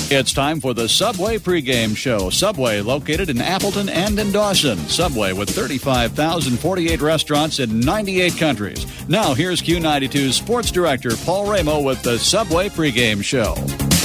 It's time for the Subway pregame show. Subway, located in Appleton and in Dawson. Subway with 35,048 restaurants in 98 countries. Now here's Q92's sports director Paul Ramo with the Subway pregame show.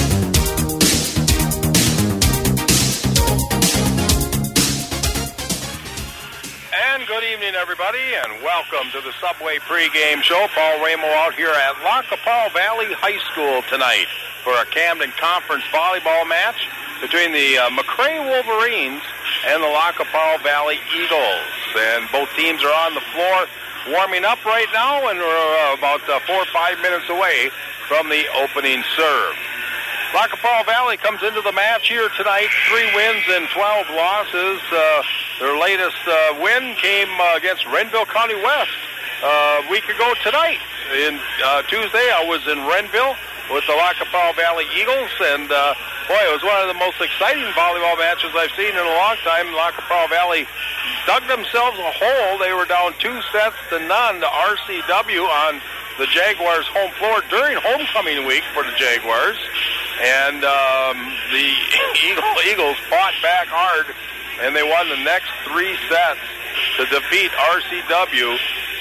And good evening, everybody, and welcome to the Subway pregame show. Paul Ramo out here at La Capel Valley High School tonight for a Camden Conference volleyball match between the McRae Wolverines and the La Capel Valley Eagles. And both teams are on the floor warming up right now, and we're about 4 or 5 minutes away from the opening serve. La Capel Valley comes into the match here tonight, 3 wins and 12 losses. Their latest win came against Renville County West a week ago tonight. Tuesday, I was in Renville with the La Capel Valley Eagles, and boy, it was one of the most exciting volleyball matches I've seen in a long time. La Capel Valley dug themselves a hole. They were down 2-0 to RCW on the Jaguars' home floor during homecoming week for the Jaguars, and the Eagles fought back hard, and they won the next 3 sets to defeat RCW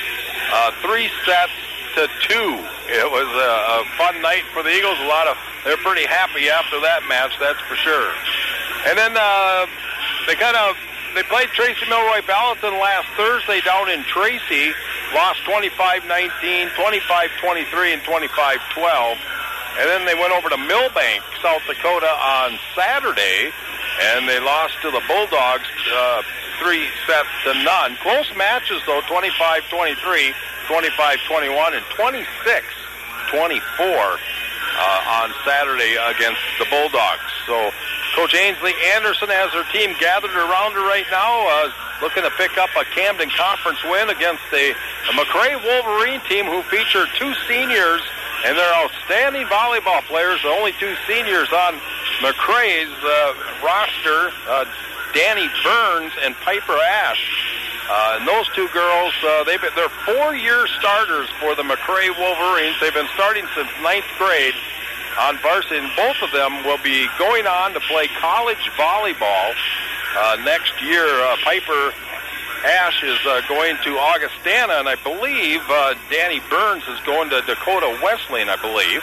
3-2. It was a fun night for the Eagles. They're pretty happy after that match, that's for sure. And then they played Tracy Milroy Ballatin last Thursday down in Tracy, lost 25-19, 25-23, and 25-12. And then they went over to Millbank, South Dakota on Saturday, and they lost to the Bulldogs 3-0. Close matches, though, 25-23, 25-21, and 26-24 on Saturday against the Bulldogs. So Coach Ainsley Anderson has her team gathered around her right now, looking to pick up a Camden Conference win against the McRae Wolverine team, who feature 2 seniors, and they're outstanding volleyball players. The only 2 seniors on McRae's roster, Danny Burns and Piper Ash. And those 2 girls, they're 4-year starters for the McRae Wolverines. They've been starting since 9th grade on varsity, and both of them will be going on to play college volleyball next year. Piper Ash is going to Augustana, and I believe Danny Burns is going to Dakota Wesleyan, I believe.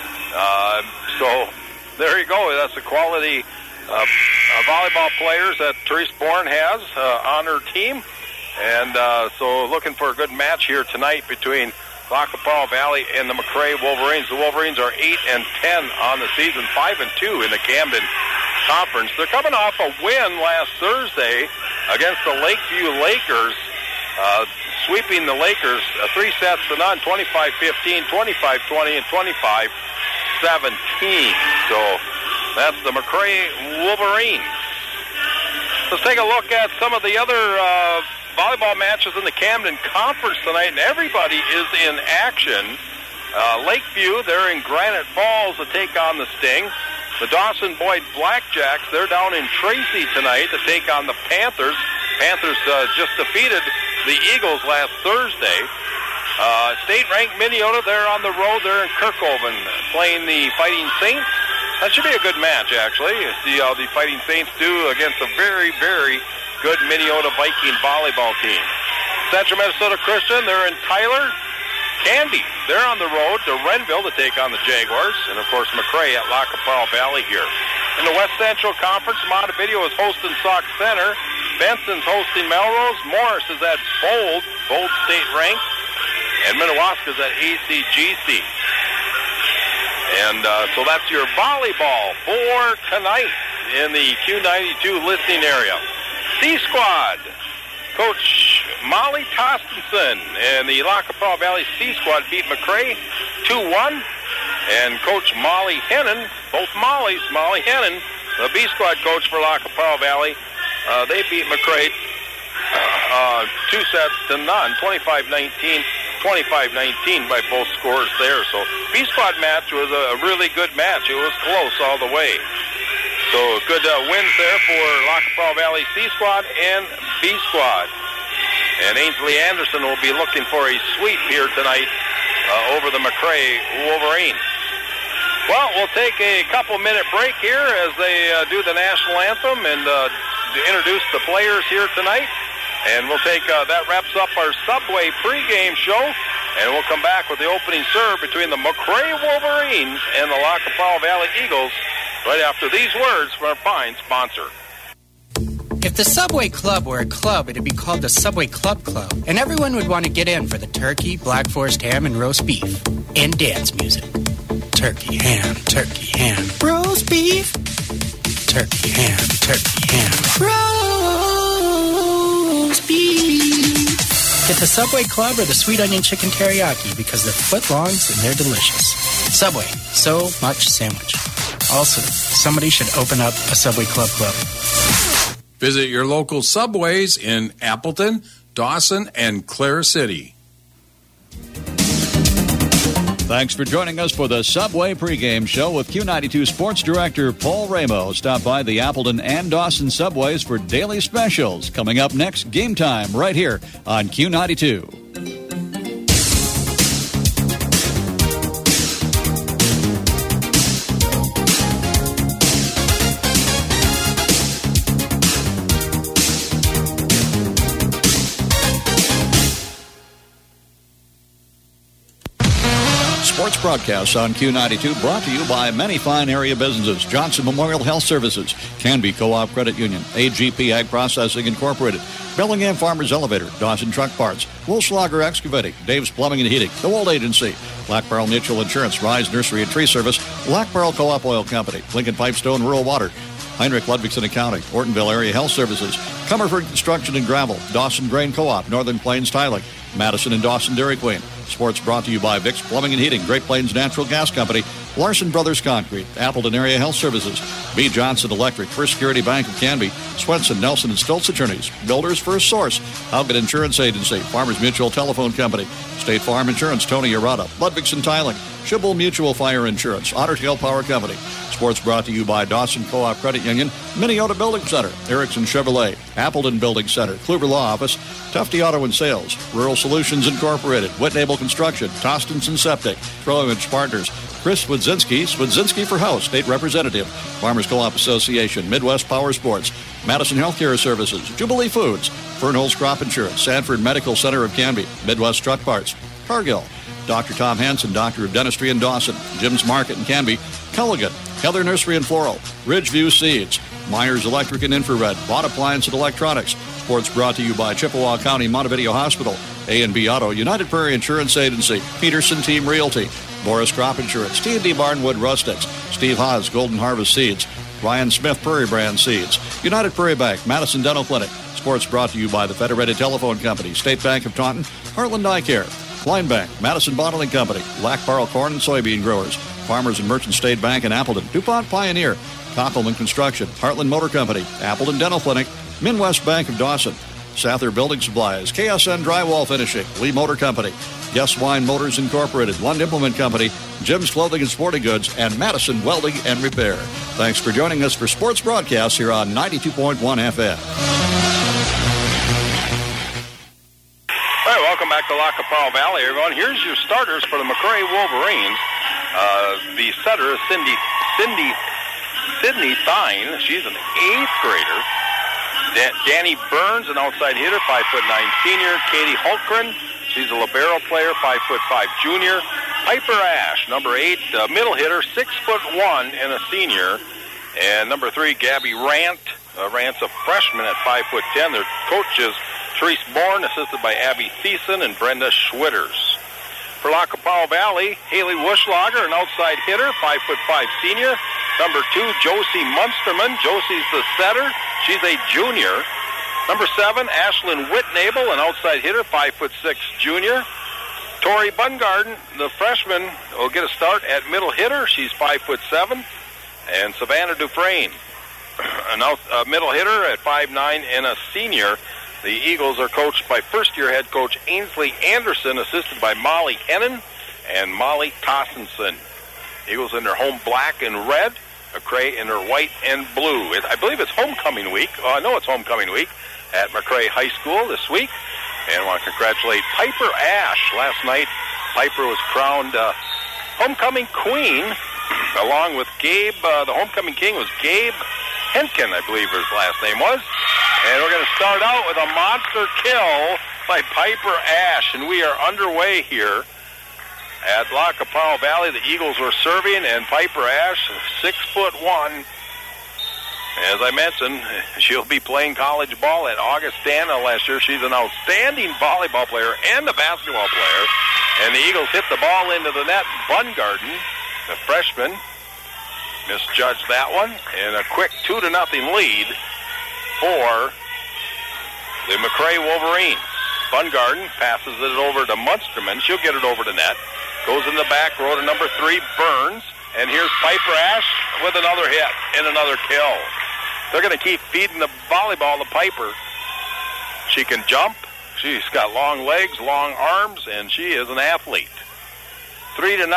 So there you go. That's the quality volleyball players that Therese Bourne has on her team. And so looking for a good match here tonight between La Capel Valley and the McRae Wolverines. The Wolverines are 8-10 on the season, 5-2 in the Camden Conference. They're coming off a win last Thursday against the Lakeview Lakers, sweeping the Lakers 3-0, 25-15, 25-20, and 25-17. So that's the McRae Wolverines. Let's take a look at some of the other volleyball matches in the Camden Conference tonight, and everybody is in action. Lakeview, they're in Granite Falls to take on the Sting. The Dawson Boyd Blackjacks, they're down in Tracy tonight to take on the Panthers. Panthers just defeated the Eagles last Thursday. State-ranked Minneota, they're on the road. They're in Kirkhoven playing the Fighting Saints. That should be a good match, actually. See how the Fighting Saints do against a very, very good Minneota Viking volleyball team. Central Minnesota Christian, they're in Tyler. Candy, they're on the road to Renville to take on the Jaguars. And, of course, McRae at La Capel Valley here. In the West Central Conference, Montevideo is hosting Sauk Center. Benson's hosting Melrose. Morris is at Bold state ranked. And Minnewaska's at ACGC. And so that's your volleyball for tonight in the Q92 listening area. C-Squad, Coach Molly Tostenson and the La Capel Valley C-Squad beat McRae 2-1. And Coach Molly Hennon, both Mollies, Molly Hennon, the B-Squad coach for La Capel Valley, they beat McRae 2-0, 25-19, 25-19 by both scores there. So B-Squad match was a really good match. It was close all the way. So good wins there for La Capel Valley C-Squad and B-Squad. And Ainsley Anderson will be looking for a sweep here tonight over the McRae Wolverines. Well, we'll take a couple-minute break here as they do the national anthem and introduce the players here tonight. And we'll take that wraps up our Subway pregame show, and we'll come back with the opening serve between the McRae Wolverines and the Lac La Prairie Valley Eagles right after these words from our fine sponsor. If the Subway Club were a club, it'd be called the Subway Club Club, and everyone would want to get in for the turkey, Black Forest ham, and roast beef, and dance music. Turkey, ham, roast beef. Turkey, ham, roast beef. Get the Subway Club or the Sweet Onion Chicken Teriyaki because they're footlongs and they're delicious. Subway, so much sandwich. Also, somebody should open up a Subway Club. Visit your local Subways in Appleton, Dawson, and Clare City. Thanks for joining us for the Subway pregame show with Q92 Sports Director Paul Ramo. Stop by the Appleton and Dawson Subways for daily specials. Coming up next, Game Time, right here on Q92. Sports broadcasts on Q92 brought to you by many fine area businesses. Johnson Memorial Health Services, Canby Co-op Credit Union, AGP Ag Processing Incorporated, Bellingham Farmers Elevator, Dawson Truck Parts, Wolfschlager Excavating, Dave's Plumbing and Heating, The Wold Agency, Black Barrel Mutual Insurance, Rise Nursery and Tree Service, Black Barrel Co-op Oil Company, Lincoln Pipestone Rural Water, Heinrich Ludwigson Accounting, Ortonville Area Health Services, Comerford Construction and Gravel, Dawson Grain Co-op, Northern Plains Tiling, Madison and Dawson Dairy Queen. Sports brought to you by Vicks Plumbing and Heating, Great Plains Natural Gas Company, Larson Brothers Concrete, Appleton Area Health Services, B. Johnson Electric, First Security Bank of Canby, Swenson, Nelson, and Stoltz Attorneys, Builders First Source, Haugen Insurance Agency, Farmers Mutual Telephone Company, State Farm Insurance, Tony Arata, Ludwigson Tiling, Schibble Mutual Fire Insurance, Otter Tail Power Company. Sports brought to you by Dawson Co-op Credit Union, Minneota Building Center, Erickson Chevrolet, Appleton Building Center, Kluber Law Office, Tufte Auto and Sales, Rural Solutions Incorporated, Whitnable Construction, Tostenson Septic, Trowimage Partners, Chris Swedzinski for House, State Representative, Farmers Co-op Association, Midwest Power Sports, Madison Healthcare Services, Jubilee Foods, Fernholz Crop Insurance, Sanford Medical Center of Canby, Midwest Truck Parts, Cargill, Dr. Tom Hansen, Doctor of Dentistry in Dawson, Jim's Market in Canby, Culligan, Heather Nursery and Floral, Ridgeview Seeds, Myers Electric and Infrared, Vaught Appliance and Electronics. Sports brought to you by Chippewa County Montevideo Hospital, A&B Auto, United Prairie Insurance Agency, Peterson Team Realty, Boris Crop Insurance, T&D Barnwood Rustics, Steve Haas Golden Harvest Seeds, Ryan Smith Prairie Brand Seeds, United Prairie Bank, Madison Dental Clinic. Sports brought to you by the Federated Telephone Company, State Bank of Taunton, Heartland Eye Care, Klein Bank, Madison Bottling Company, Lac Barrel Corn and Soybean Growers, Farmers and Merchant State Bank in Appleton, DuPont Pioneer, Koppelman Construction, Heartland Motor Company, Appleton Dental Clinic, Midwest Bank of Dawson, Sather Building Supplies, KSN Drywall Finishing, Lee Motor Company, Guess Wine Motors Incorporated, Lund Implement Company, Jim's Clothing and Sporting Goods, and Madison Welding and Repair. Thanks for joining us for sports broadcasts here on 92.1 FM. All right, welcome back to Lac La Prairie Valley, everyone. Here's your starters for the McRae Wolverines. The setter is Sydney Thine. She's an 8th grader. Danny Burns, an outside hitter, 5'9" senior. Katie Holtgren, she's a libero player, 5'5" junior. Piper Ash, number 8, middle hitter, 6'1" and a senior. And number 3, Gabby Rant. Rant's a freshman at 5'10". Their coach is Therese Bourne, assisted by Abby Thiessen and Brenda Schwitters. For Lac La Prairie Valley, Haley Wuschlager, an outside hitter, 5'5" senior. Number 2, Josie Munsterman. Josie's the setter. She's a junior. Number 7, Ashlyn Whitnable, an outside hitter, 5'6" junior. Tori Bungarden, the freshman, will get a start at middle hitter. She's 5'7". And Savannah Dufresne, a middle hitter at 5'9" and a senior. The Eagles are coached by first-year head coach Ainsley Anderson, assisted by Molly Hennon and Molly Tossenson. Eagles in their home black and red, McRae in their white and blue. I believe it's homecoming week. I know it's homecoming week at McRae High School this week. And I want to congratulate Piper Ash. Last night, Piper was crowned homecoming queen along with Gabe. The homecoming king was Gabe Henkin, I believe his last name was. And we're going to start out with a monster kill by Piper Ash. And we are underway here at La Caparo Valley. The Eagles were serving, and Piper Ash, 6'1". As I mentioned, she'll be playing college ball at Augustana last year. She's an outstanding volleyball player and a basketball player. And the Eagles hit the ball into the net. Bungarden, the freshman, misjudged that one. And a quick 2-0 lead for the McRae Wolverines. Bungarden passes it over to Munsterman. She'll get it over the net. Goes in the back row to number 3, Burns. And here's Piper Ash with another hit and another kill. They're going to keep feeding the volleyball to Piper. She can jump. She's got long legs, long arms, and she is an athlete. 3-0.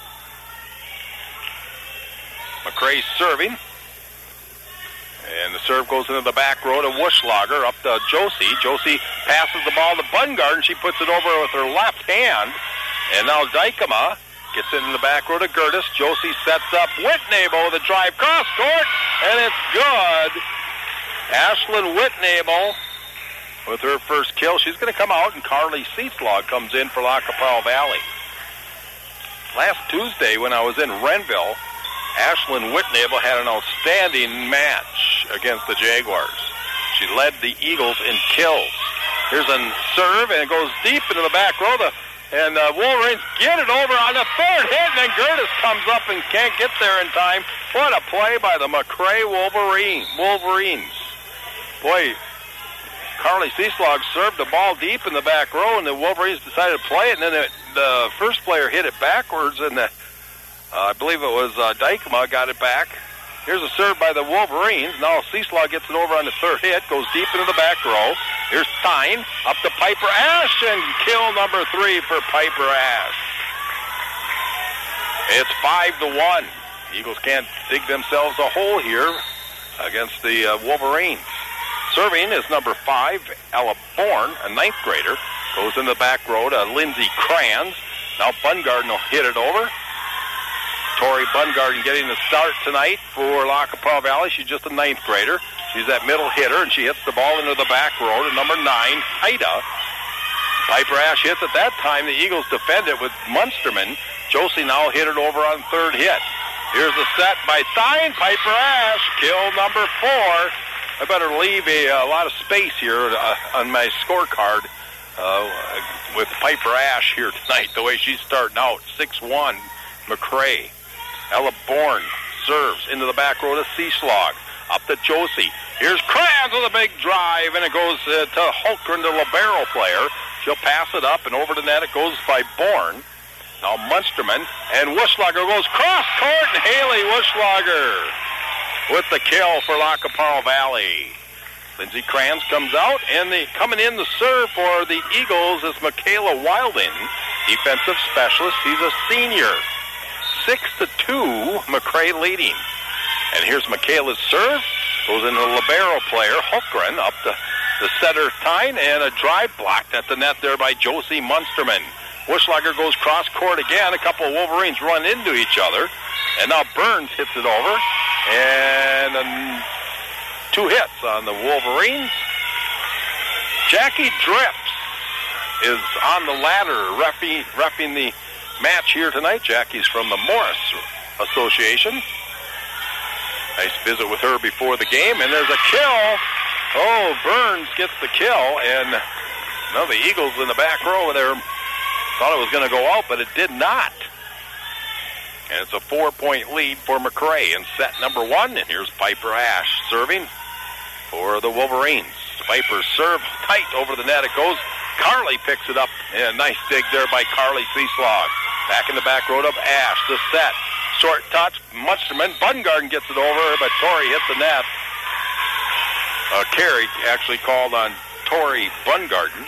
McRae's serving. And the serve goes into the back row to Wuschlager, up to Josie. Josie passes the ball to Bungarden. She puts it over with her left hand. And now Dykema gets it in the back row to Gertis. Josie sets up Whitnable with a drive cross court, and it's good. Ashlyn Whitnable with her first kill. She's going to come out, and Carly Cieslog comes in for La Caparo Valley. Last Tuesday when I was in Renville, Ashlyn Whitnable had an outstanding match against the Jaguars. She led the Eagles in kills. Here's a serve, and it goes deep into the back row. And Wolverines get it over on the third hit, and then Gertis comes up and can't get there in time. What a play by the McRae Wolverines. Boy, Carly Cieslog served the ball deep in the back row, and the Wolverines decided to play it, and then the first player hit it backwards, and I believe it was Dykema got it back. Here's a serve by the Wolverines. Now Cieslog gets it over on the third hit, goes deep into the back row. Here's Stein up to Piper Ash, and kill number 3 for Piper Ash. It's 5-1. Eagles can't dig themselves a hole here against the Wolverines. Serving is number 5, Ella Bourne, a 9th grader. Goes in the back row to Lindsey Kranz. Now Bungarden will hit it over. Tori Bungarden getting the start tonight for La Caparo Valley. She's just a 9th grader. She's that middle hitter, and she hits the ball into the back row to number 9, Haida. Piper Ash hits at that time. The Eagles defend it with Munsterman. Josie now hit it over on third hit. Here's a set by Stein. Piper Ash, kill number 4. I better leave a lot of space here on my scorecard with Piper Ash here tonight, the way she's starting out. 6-1, McRae. Ella Bourne serves into the back row to Cieslog. Up to Josie. Here's Kranz with a big drive, and it goes to Hulkgren, the libero player. She'll pass it up, and over the net it goes by Bourne. Now Munsterman, and Wuschlager goes cross-court, and Haley Wuschlager with the kill for La Caparo Valley. Lindsey Kranz comes out, and coming in the serve for the Eagles is Michaela Wilding, defensive specialist. She's a senior. 6-2, McRae leading. And here's Michaela's serve. Goes into the libero player, Hulkgren, up to the center Tyne, and a drive blocked at the net there by Josie Munsterman. Wuschlager goes cross-court again. A couple of Wolverines run into each other. And now Burns hits it over. And 2 hits on the Wolverines. Jackie Drips is on the ladder, reffing the match here tonight. Jackie's from the Morris Association. Nice visit with her before the game, and there's a kill. Oh, Burns gets the kill, and no, the Eagles in the back row there thought it was going to go out, but it did not. And it's a 4-point lead for McRae in set number 1, and here's Piper Ash serving for the Wolverines. Piper's serve tight over the net. It goes. Carly picks it up, and a nice dig there by Carly Cieslog. Back in the back row of Ash, the set. Short touch, Munsterman. Bungarden gets it over, but Tori hits the net. Carey actually called on Tori Bungarden.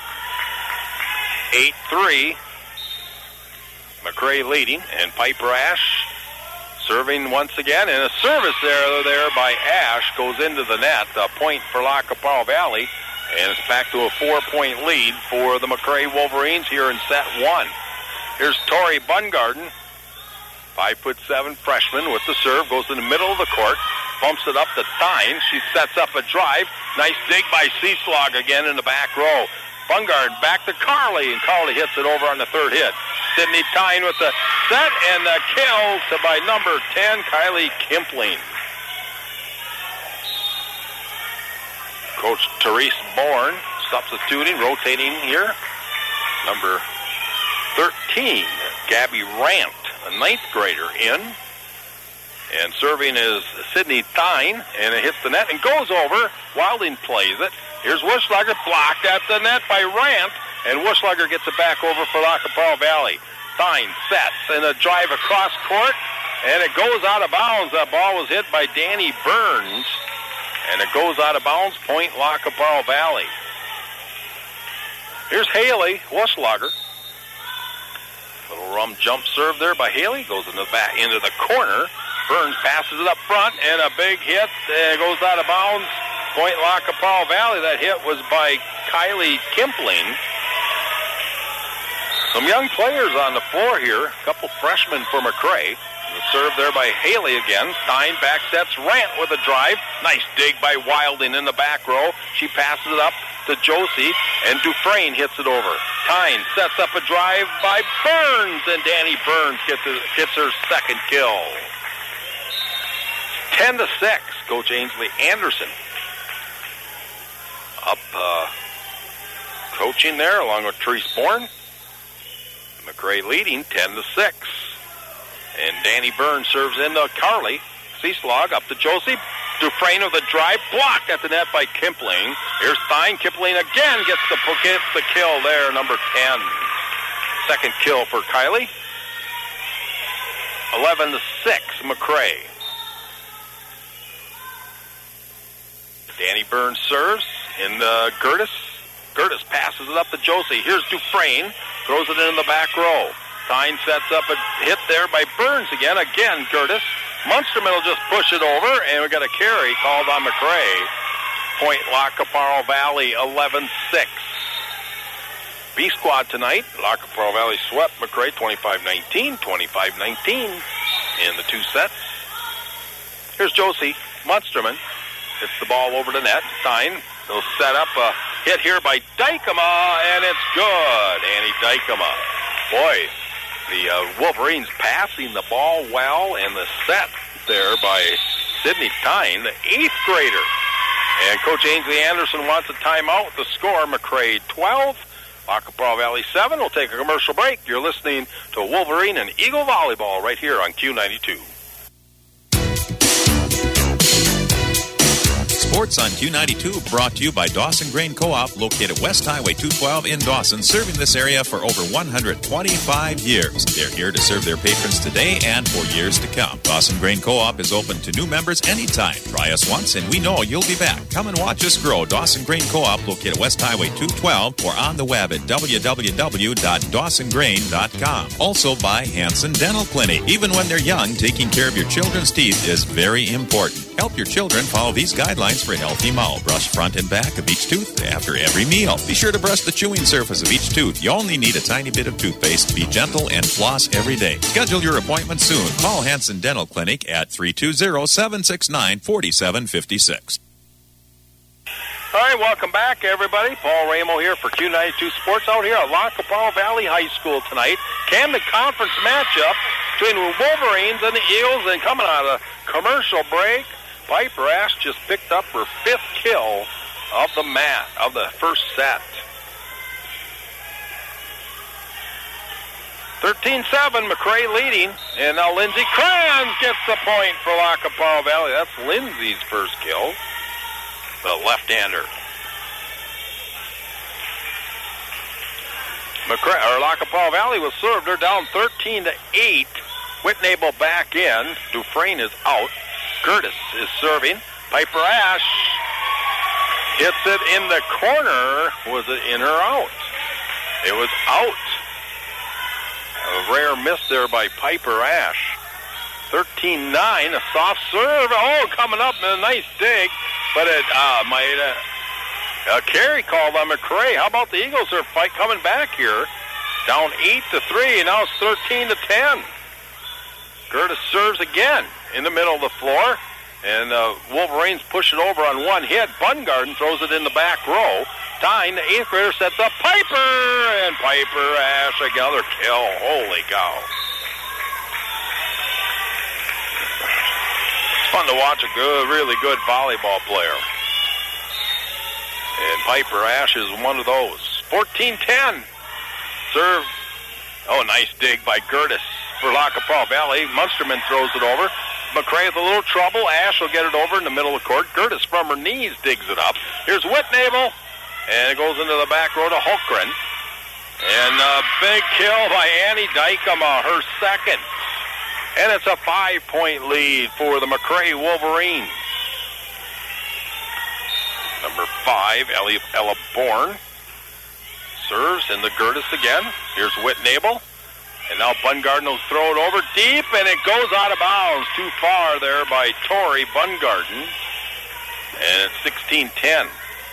8-3. McRae leading, and Piper Ash serving once again. And a service there by Ash goes into the net. A point for La Caparo Valley. And it's back to a 4-point lead for the McRae Wolverines here in set 1. Here's Tori Bungarden. 5'7" freshman with the serve, goes in the middle of the court, bumps it up to Tyne. She sets up a drive. Nice dig by Cieslog again in the back row. Bungard back to Carly, and Carly hits it over on the third hit. Sydney Tyne with the set and the kill by number 10, Kylie Kimpling. Coach Therese Bourne substituting, rotating here. Number 13, Gabby Rant, a 9th grader in. And serving is Sydney Tyne, and it hits the net and goes over. Wilding plays it. Here's Wuschlager, blocked at the net by Rant, and Wuschlager gets it back over for Lacapau Valley. Tyne sets and a drive across court, and it goes out of bounds. That ball was hit by Danny Burns, and it goes out of bounds, point Lacapau Valley. Here's Haley Wuschlager. Little rum jump serve there by Haley, goes into the corner. Burns passes it up front, and a big hit, and it goes out of bounds. Point Lacapau Valley. That hit was by Kylie Kimpling. Some young players on the floor here. A couple freshmen for McRae. The serve there by Haley again. Tyne back sets Rant with a drive. Nice dig by Wilding in the back row. She passes it up to Josie, and Dufresne hits it over. Tyne sets up a drive by Burns, and Danny Burns gets her second kill. 10-6, Coach Ainsley Anderson up coaching there along with Therese Bourne. McRae leading 10-6. And Danny Burns serves into Carly. Cieslog up to Josie. Dufresne with a drive, blocked at the net by Kimpling. Here's Tyne. Kimpling again gets the kill there, number 10. Second kill for Kylie. 11-6, McRae. Danny Burns serves in Gertis. Gertis passes it up to Josie. Here's Dufresne. Throws it in the back row. Tyne sets up a hit there by Burns again. Again, Gertis. Munsterman will just push it over, and we got a carry called on McRae. Point Lacapau Valley, 11-6. B squad tonight. Lacapau Valley swept McRae 25-19, 25-19 in the two sets. Here's Josie Munsterman. Hits the ball over the net. Tyne will set up a hit here by Dykema, and it's good. Annie Dykema. Boy, the Wolverines passing the ball well, and the set there by Sydney Tyne, the 8th grader. And Coach Ainsley Anderson wants a timeout. The score, McRae 12, Lacapau Valley 7. We'll take a commercial break. You're listening to Wolverine and Eagle Volleyball right here on Q92. Sports on Q92 brought to you by Dawson Grain Co-op, located West Highway 212 in Dawson, serving this area for over 125 years. They're here to serve their patrons today and for years to come. Dawson Grain Co-op is open to new members anytime. Try us once and we know you'll be back. Come and watch us grow. Dawson Grain Co-op, located West Highway 212, or on the web at www.dawsongrain.com. Also by Hanson Dental Clinic. Even when they're young, taking care of your children's teeth is very important. Help your children follow these guidelines for a healthy mouth. Brush front and back of each tooth after every meal. Be sure to brush the chewing surface of each tooth. You only need a tiny bit of toothpaste. Be gentle and floss every day. Schedule your appointment soon. Call Hanson Dental Clinic at 320-769-4756. All right, welcome back, everybody. Paul Ramo here for Q92 Sports out here at Lacapau Valley High School tonight. Camden Conference matchup between the Wolverines and the Eagles. And coming out of commercial break, Piper Ash just picked up her 5th kill of the first set. 13-7, McRae leading. And now Lindsay Kranz gets the point for Lacapau Valley. That's Lindsay's first kill, the left-hander. Lacapau Valley was served. They're down 13-8. Whitnable back in. Dufresne is out. Gertis is serving. Piper Ash hits it in the corner. Was it in or out? It was out. A rare miss there by Piper Ash. 13-9, a soft serve. Oh, coming up, and a nice dig. But it might a carry called on McRae. How about the Eagles are coming back here? Down 8-3, and now it's 13-10. Gertis serves again in the middle of the floor, and Wolverines push it over on one hit. Bungarden throws it in the back row. Tyne, the 8th grader, sets up Piper, and Piper Ash, another kill. Holy cow. It's fun to watch a really good volleyball player. And Piper Ash is one of those. 14-10. Serve. Oh, nice dig by Gertis for La Capral Valley. Munsterman throws it over. McRae with a little trouble. Ash will get it over in the middle of the court. Gertis from her knees digs it up. Here's Whitnable. And it goes into the back row to Holmgren. And a big kill by Annie Dykema, her second. And it's a 5-point lead for the McRae Wolverines. Number 5, Ella Bourne. Serves in the Gertis again. Here's Whitnable. And now Bungarden will throw it over deep, and it goes out of bounds. Too far there by Tori Bungarden. And it's 16-10.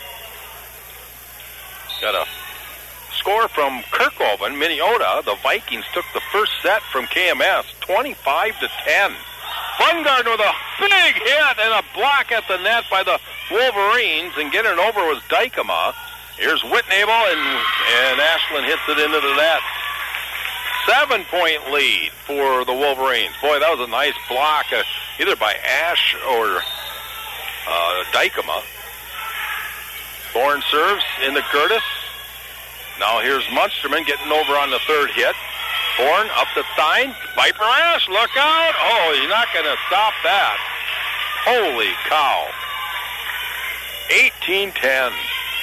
Got a score from Kirkhoven, Minnesota. The Vikings took the first set from KMS, 25-10. Bungarden with a big hit and a block at the net by the Wolverines, and getting it over was Dykema. Here's Whitnable, and Ashland hits it into the net. 7-point lead for the Wolverines. Boy, that was a nice block, either by Ash or Dykema. Bourne serves in the Gertis. Now here's Munsterman getting over on the third hit. Bourne up to Thine. Piper Ash, look out. Oh, he's not going to stop that. Holy cow. 18-10.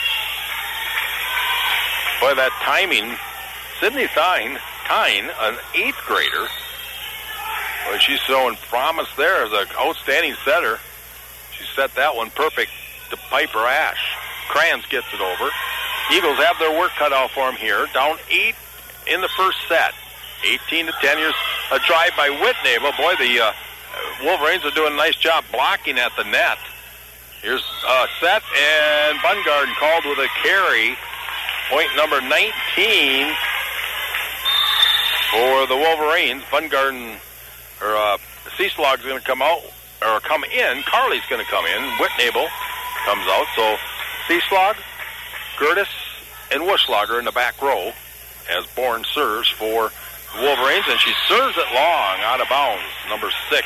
Boy, that timing. Sydney Thine, an 8th grader. Boy, she's showing promise there as an outstanding setter. She set that one perfect to Piper Ash. Kranz gets it over. Eagles have their work cut out for them here. Down 8 in the first set. 18-10. Here's a drive by Whitnable. Boy, the Wolverines are doing a nice job blocking at the net. Here's a set, and Bungarden called with a carry. Point number 19 for the Wolverines. Bungarden, or Seaslog's going to come out, or come in. Carly's going to come in. Whitnable comes out. So Seaslog, Gertis, and Wuschlager in the back row as Bourne serves for the Wolverines, and she serves it long, out of bounds. Number 6,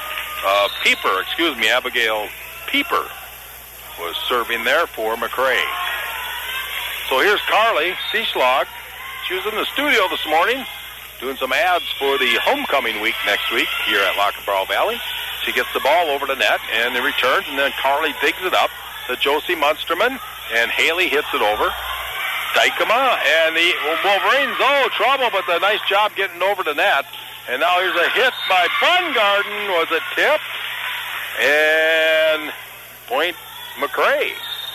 Abigail Pieper was serving there for McRae. So here's Carly Seaslog. She was in the studio this morning doing some ads for the homecoming week next week here at La Capral Valley. She gets the ball over the net, and it returns, and then Carly digs it up to Josie Munsterman, and Haley hits it over. Dykema, and the Wolverines, trouble, but a nice job getting over the net. And now here's a hit by Bungarden. Was it tipped? And point McRae.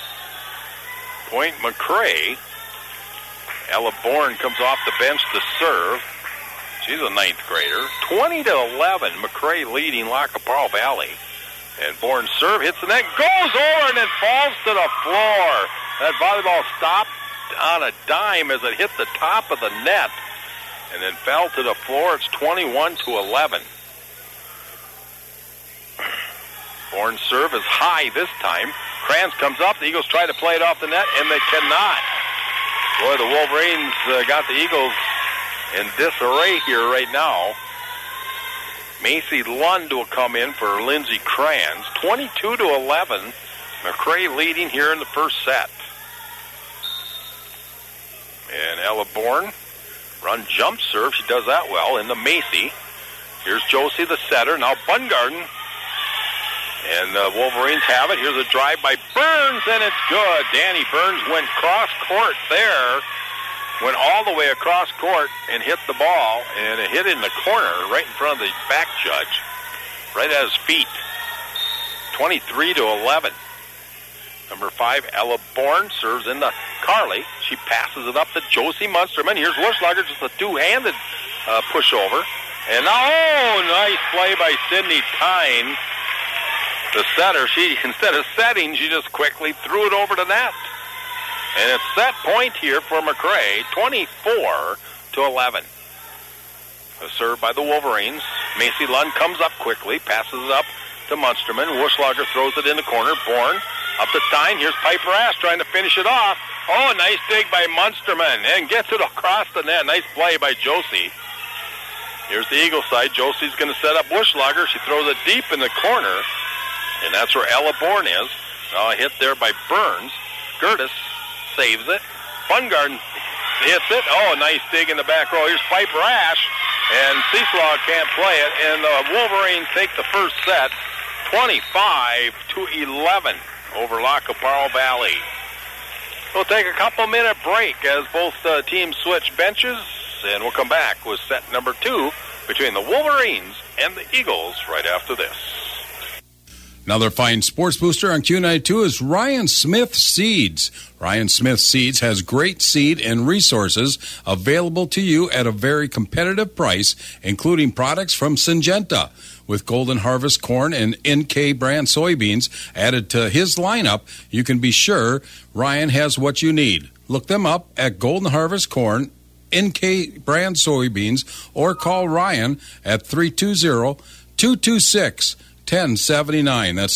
Ella Bourne comes off the bench to serve. She's a 9th grader. 20-11, McRae leading La Capral Valley. And Bourne serve hits the net, goes over, and it falls to the floor. That volleyball stopped on a dime as it hit the top of the net and then fell to the floor. It's 21-11. Bourne's serve is high this time. Kranz comes up. The Eagles try to play it off the net, and they cannot. Boy, the Wolverines got the Eagles in disarray here right now. Macy Lund will come in for Lindsey Kranz. 22-11. McRae leading here in the first set. And Ella Bourne, run jump serve. She does that well in the Macy. Here's Josie, the setter. Now Bungarden. And the Wolverines have it. Here's a drive by Burns, and it's good. Danny Burns went cross-court there. Went all the way across court and hit the ball, and it hit in the corner right in front of the back judge, right at his feet. 23-11. Number 5, Ella Bourne serves in the Carly. She passes it up to Josie Munsterman. Here's Wuschlager, just a two-handed pushover. And now, nice play by Sydney Tyne, the setter. She, instead of setting, she just quickly threw it over the net. And it's set point here for McRae, 24-11. A serve by the Wolverines. Macy Lund comes up quickly, passes it up to Munsterman. Wuschlager throws it in the corner. Bourne up the Stein. Here's Piper Ash trying to finish it off. Oh, nice dig by Munsterman and gets it across the net. Nice play by Josie. Here's the Eagle side. Josie's going to set up Wuschlager. She throws it deep in the corner, and that's where Ella Bourne is. A hit there by Burns. Gertis saves it. Bungarden hits it. Oh, nice dig in the back row. Here's Piper Ash, and Cieslaw can't play it, and the Wolverines take the first set 25-11 over Lacaparo Valley. We'll take a couple-minute break as both teams switch benches, and we'll come back with set number 2 between the Wolverines and the Eagles right after this. Another fine sports booster on Q92 is Ryan Smith Seeds. Ryan Smith Seeds has great seed and resources available to you at a very competitive price, including products from Syngenta. With Golden Harvest corn and NK brand soybeans added to his lineup, you can be sure Ryan has what you need. Look them up at Golden Harvest corn, NK brand soybeans, or call Ryan at 320-226-1079. That's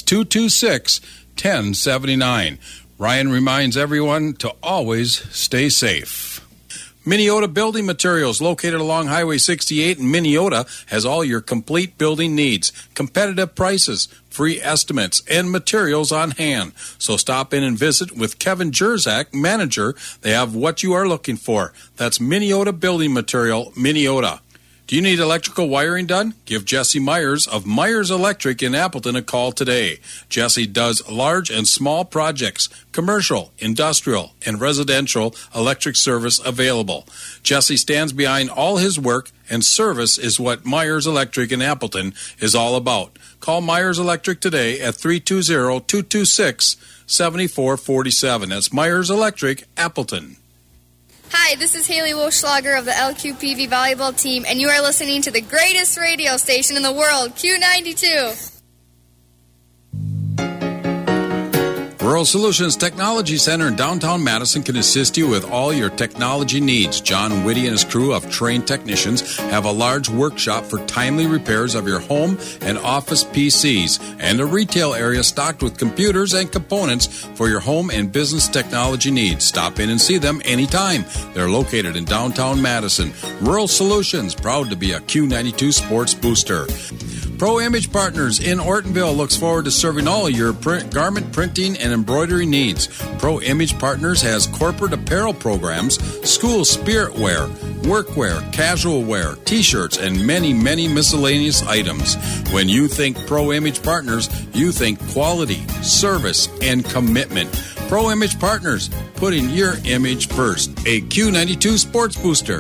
226-1079. Ryan reminds everyone to always stay safe. Minneota Building Materials, located along Highway 68 in Minneota, has all your complete building needs, competitive prices, free estimates, and materials on hand. So stop in and visit with Kevin Jerzak, manager. They have what you are looking for. That's Minneota Building Material, Minneota. Do you need electrical wiring done? Give Jesse Myers of Myers Electric in Appleton a call today. Jesse does large and small projects, commercial, industrial, and residential electric service available. Jesse stands behind all his work, and service is what Myers Electric in Appleton is all about. Call Myers Electric today at 320-226-7447. That's Myers Electric, Appleton. Hi, this is Haley Wuschlager of the LQPV volleyball team, and you are listening to the greatest radio station in the world, Q92. Rural Solutions Technology Center in downtown Madison can assist you with all your technology needs. John Whitty and his crew of trained technicians have a large workshop for timely repairs of your home and office PCs, and a retail area stocked with computers and components for your home and business technology needs. Stop in and see them anytime. They're located in downtown Madison. Rural Solutions, proud to be a Q92 sports booster. Pro Image Partners in Ortonville looks forward to serving all your garment printing and embroidery needs. Pro Image Partners has corporate apparel programs, school spirit wear, workwear, casual wear, t-shirts, and many, many miscellaneous items. When you think Pro Image Partners, you think quality, service, and commitment. Pro Image Partners, putting your image first. A Q92 sports booster.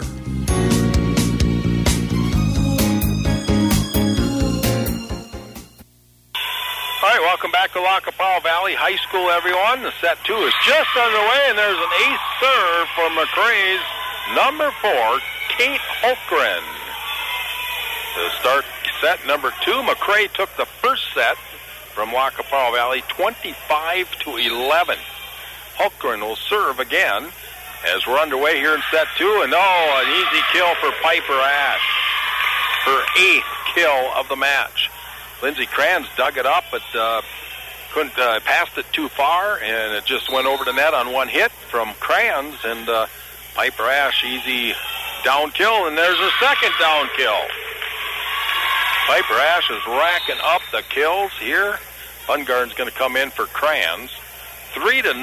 Welcome back to Lacaparo Valley High School, everyone. The set 2 is just underway, and there's an ace serve from McRae's number 4, Kate Holmgren. To start set number 2, McRae took the first set from Lacaparo Valley 25-11. Holmgren will serve again as we're underway here in set 2, and an easy kill for Piper Ash. Her 8th kill of the match. Lindsey Kranz dug it up, but couldn't passed it too far, and it just went over the net on one hit from Kranz, and Piper Ash, easy down kill, and there's a second down kill. Piper Ash is racking up the kills here. Bungarden's going to come in for Kranz. 3-0.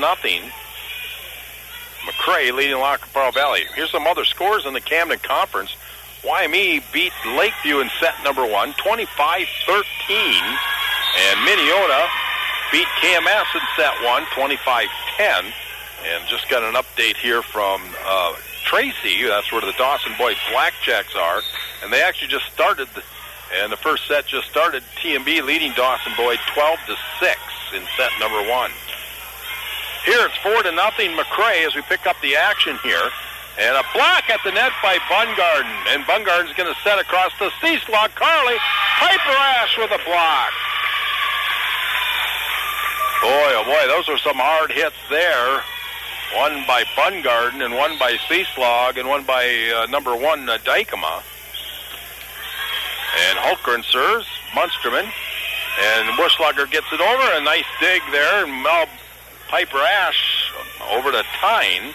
McRae leading Lacaparo Valley. Here's some other scores in the Camden Conference. YME beat Lakeview in set number 1, 25-13. And Minneota beat KMS in set 1, 25-10. And just got an update here from Tracy. That's where the Dawson Boyd Blackjacks are. And they actually just started, and the first set just started. TMB leading Dawson Boyd 12-6 in set number 1. Here it's 4-0 McRae as we pick up the action here. And a block at the net by Bungarden. And Bungarden's going to set across the Cieslaw. Carly, Piper Ash with a block. Boy, oh boy, those were some hard hits there. One by Bungarden and one by Cieslaw and one by number 1, Dykema. And Hultgren serves. Munsterman. And Wuschlager gets it over. A nice dig there. And Piper Ash over to Tyne.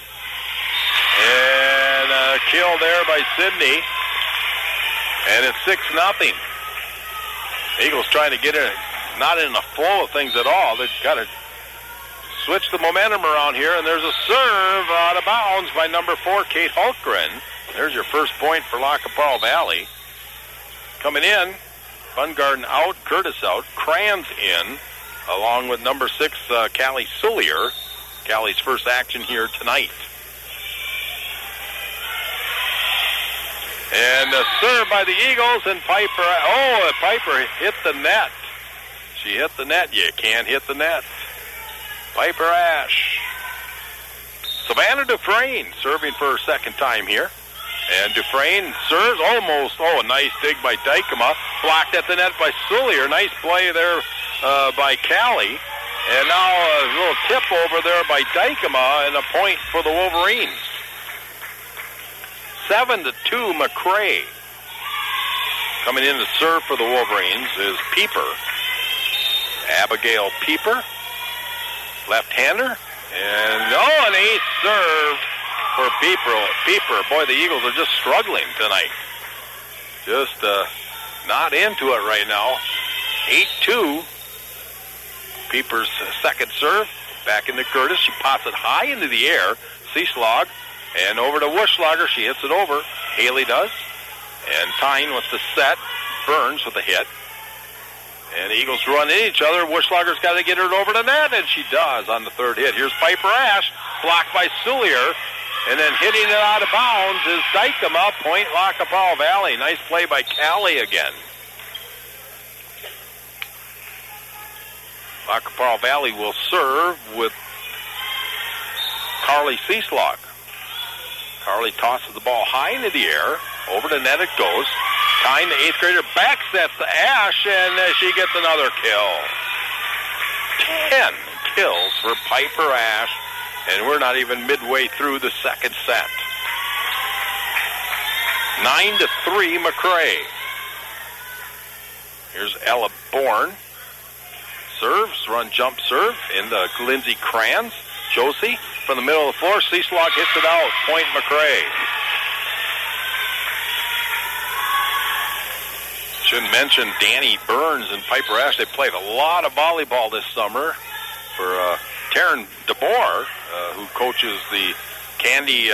And a kill there by Sidney. And it's 6-0. Eagles trying to get in, not in the flow of things at all. They've got to switch the momentum around here. And there's a serve out of bounds by number 4, Kate Hultgren. There's your first point for Lac qui Parle Valley. Coming in, Bungarden out, Curtis out, Kranz in, along with number 6, Callie Sullier. Callie's first action here tonight. And a serve by the Eagles, and Piper hit the net. She hit the net. You can't hit the net. Piper Ash. Savannah Dufresne serving for her second time here. And Dufresne serves almost. A nice dig by Dykema. Blocked at the net by Sullier. Nice play there by Callie. And now a little tip over there by Dykema, and a point for the Wolverines. 7-2 McRae. Coming in to serve for the Wolverines is Pieper. Abigail Pieper, left-hander. And an ace serve for Pieper. Boy, the Eagles are just struggling tonight. Just not into it right now. 8-2. Pieper's second serve. Back into Curtis. She pops it high into the air. Cieslog. And over to Wuschlager. She hits it over. Haley does. And Tyne with the set. Burns with the hit. And the Eagles run in each other. Wuschlager's got to get it over the net, and she does on the third hit. Here's Piper Ash. Blocked by Sullier. And then hitting it out of bounds is Dykema. Point Lac qui Parle Valley. Nice play by Callie again. Lac qui Parle Valley will serve with Carly Cieslog. Carly tosses the ball high into the air. Over the net it goes. Tyne, the 8th grader, back sets to Ash, and she gets another kill. 10 kills for Piper Ash, and we're not even midway through the second set. 9-3 McRae. Here's Ella Bourne. Serves, run, jump serve into Lindsey Kranz. Josie from the middle of the floor. Cieslog hits it out. Point McRae. Should mention Danny Burns and Piper Ash. They played a lot of volleyball this summer for Taryn DeBoer, who coaches the Candy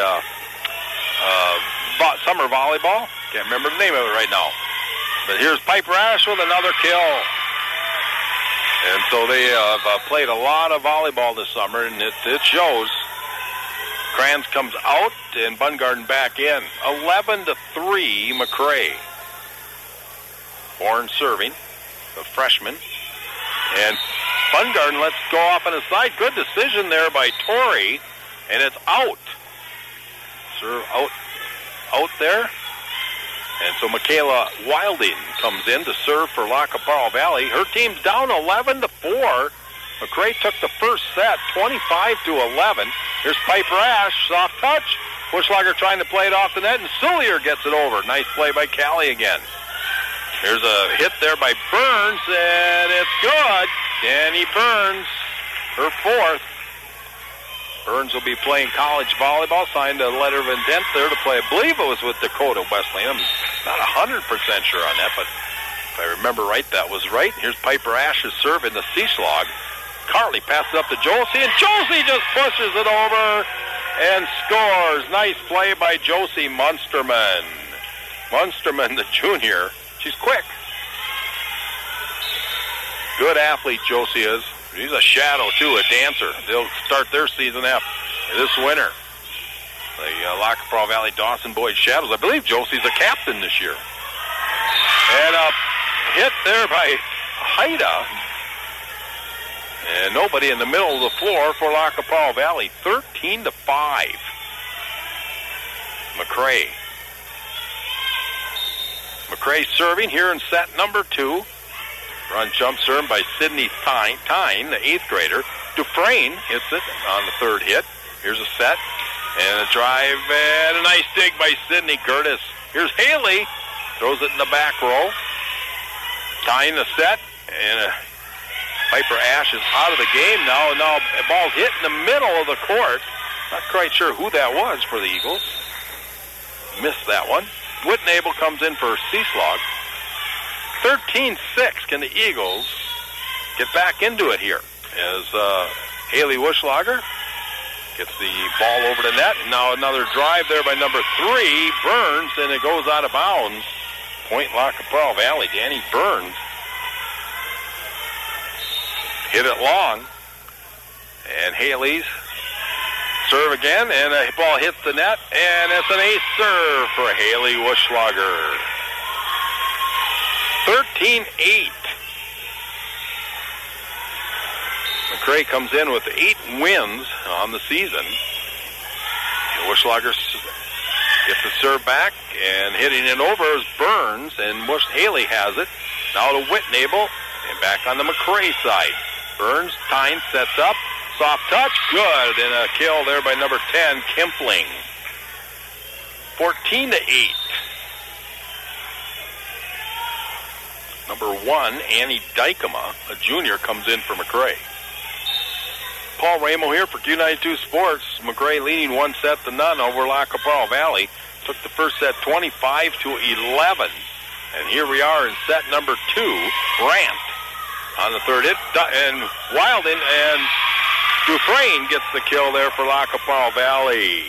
summer volleyball. Can't remember the name of it right now. But here's Piper Ash with another kill. And so they have played a lot of volleyball this summer, and it shows. Kranz comes out, and Bungarden back in. 11-3 McRae. Bourne serving, the freshman. And Bungarden lets go off on the side. Good decision there by Torrey, and it's out. Serve out there. And so Michaela Wilding comes in to serve for Lac qui Parle Valley. Her team's down 11-4. McRae took the first set, 25-11. Here's Piper Ash, soft touch. Wuschlager trying to play it off the net, and Sullier gets it over. Nice play by Callie again. There's a hit there by Burns, and it's good. Danny Burns, her fourth. Burns will be playing college volleyball. Signed a letter of intent there to play. I believe it was with Dakota Wesleyan. I'm not 100% sure on that, but if I remember right, that was right. Here's Piper Ash's serve in the Cieslog. Carly passes up to Josie, and Josie just pushes it over and scores. Nice play by Josie Munsterman. Munsterman, the junior. She's quick. Good athlete, Josie is. She's a shadow, too, a dancer. They'll start their season after this winter. The Lac qui Parle Valley Dawson Boys Shadows. I believe Josie's a captain this year. And a hit there by Haida. And nobody in the middle of the floor for Lac qui Parle Valley. 13-5. McRae. McRae serving here in set number 2. Run jump serve by Sydney Tyne, the 8th grader. Dufresne hits it on the third hit. Here's a set and a drive and a nice dig by Sydney Curtis. Here's Haley. Throws it in the back row. Tying the set, and Piper Ash is out of the game now. Now the ball's hit in the middle of the court. Not quite sure who that was for the Eagles. Missed that one. Whitnable comes in for Seaslog. 13-6. Can the Eagles get back into it here? As Haley Wuschlager gets the ball over the net. Now another drive there by number 3, Burns, and it goes out of bounds. Point La Capral Valley. Danny Burns hit it long. And Haley's serve again, and the ball hits the net, and it's an ace serve for Haley Wuschlager. 13-8. McRae comes in with 8 wins on the season. Wuschlager gets the serve back, and hitting it over is Burns, and Haley has it. Now to Whitnable, and back on the McRae side. Burns, Tyne sets up. Soft touch, good, and a kill there by number 10, Kimpling. 14-8. Number 1, Annie Dykema, a junior, comes in for McRae. Paul Ramo here for Q92 Sports. McRae leading 1-0 over La Capral Valley. Took the first set 25-11. And here we are in set number 2. Brandt on the third hit, and Wildin and Dufresne gets the kill there for La Capral Valley.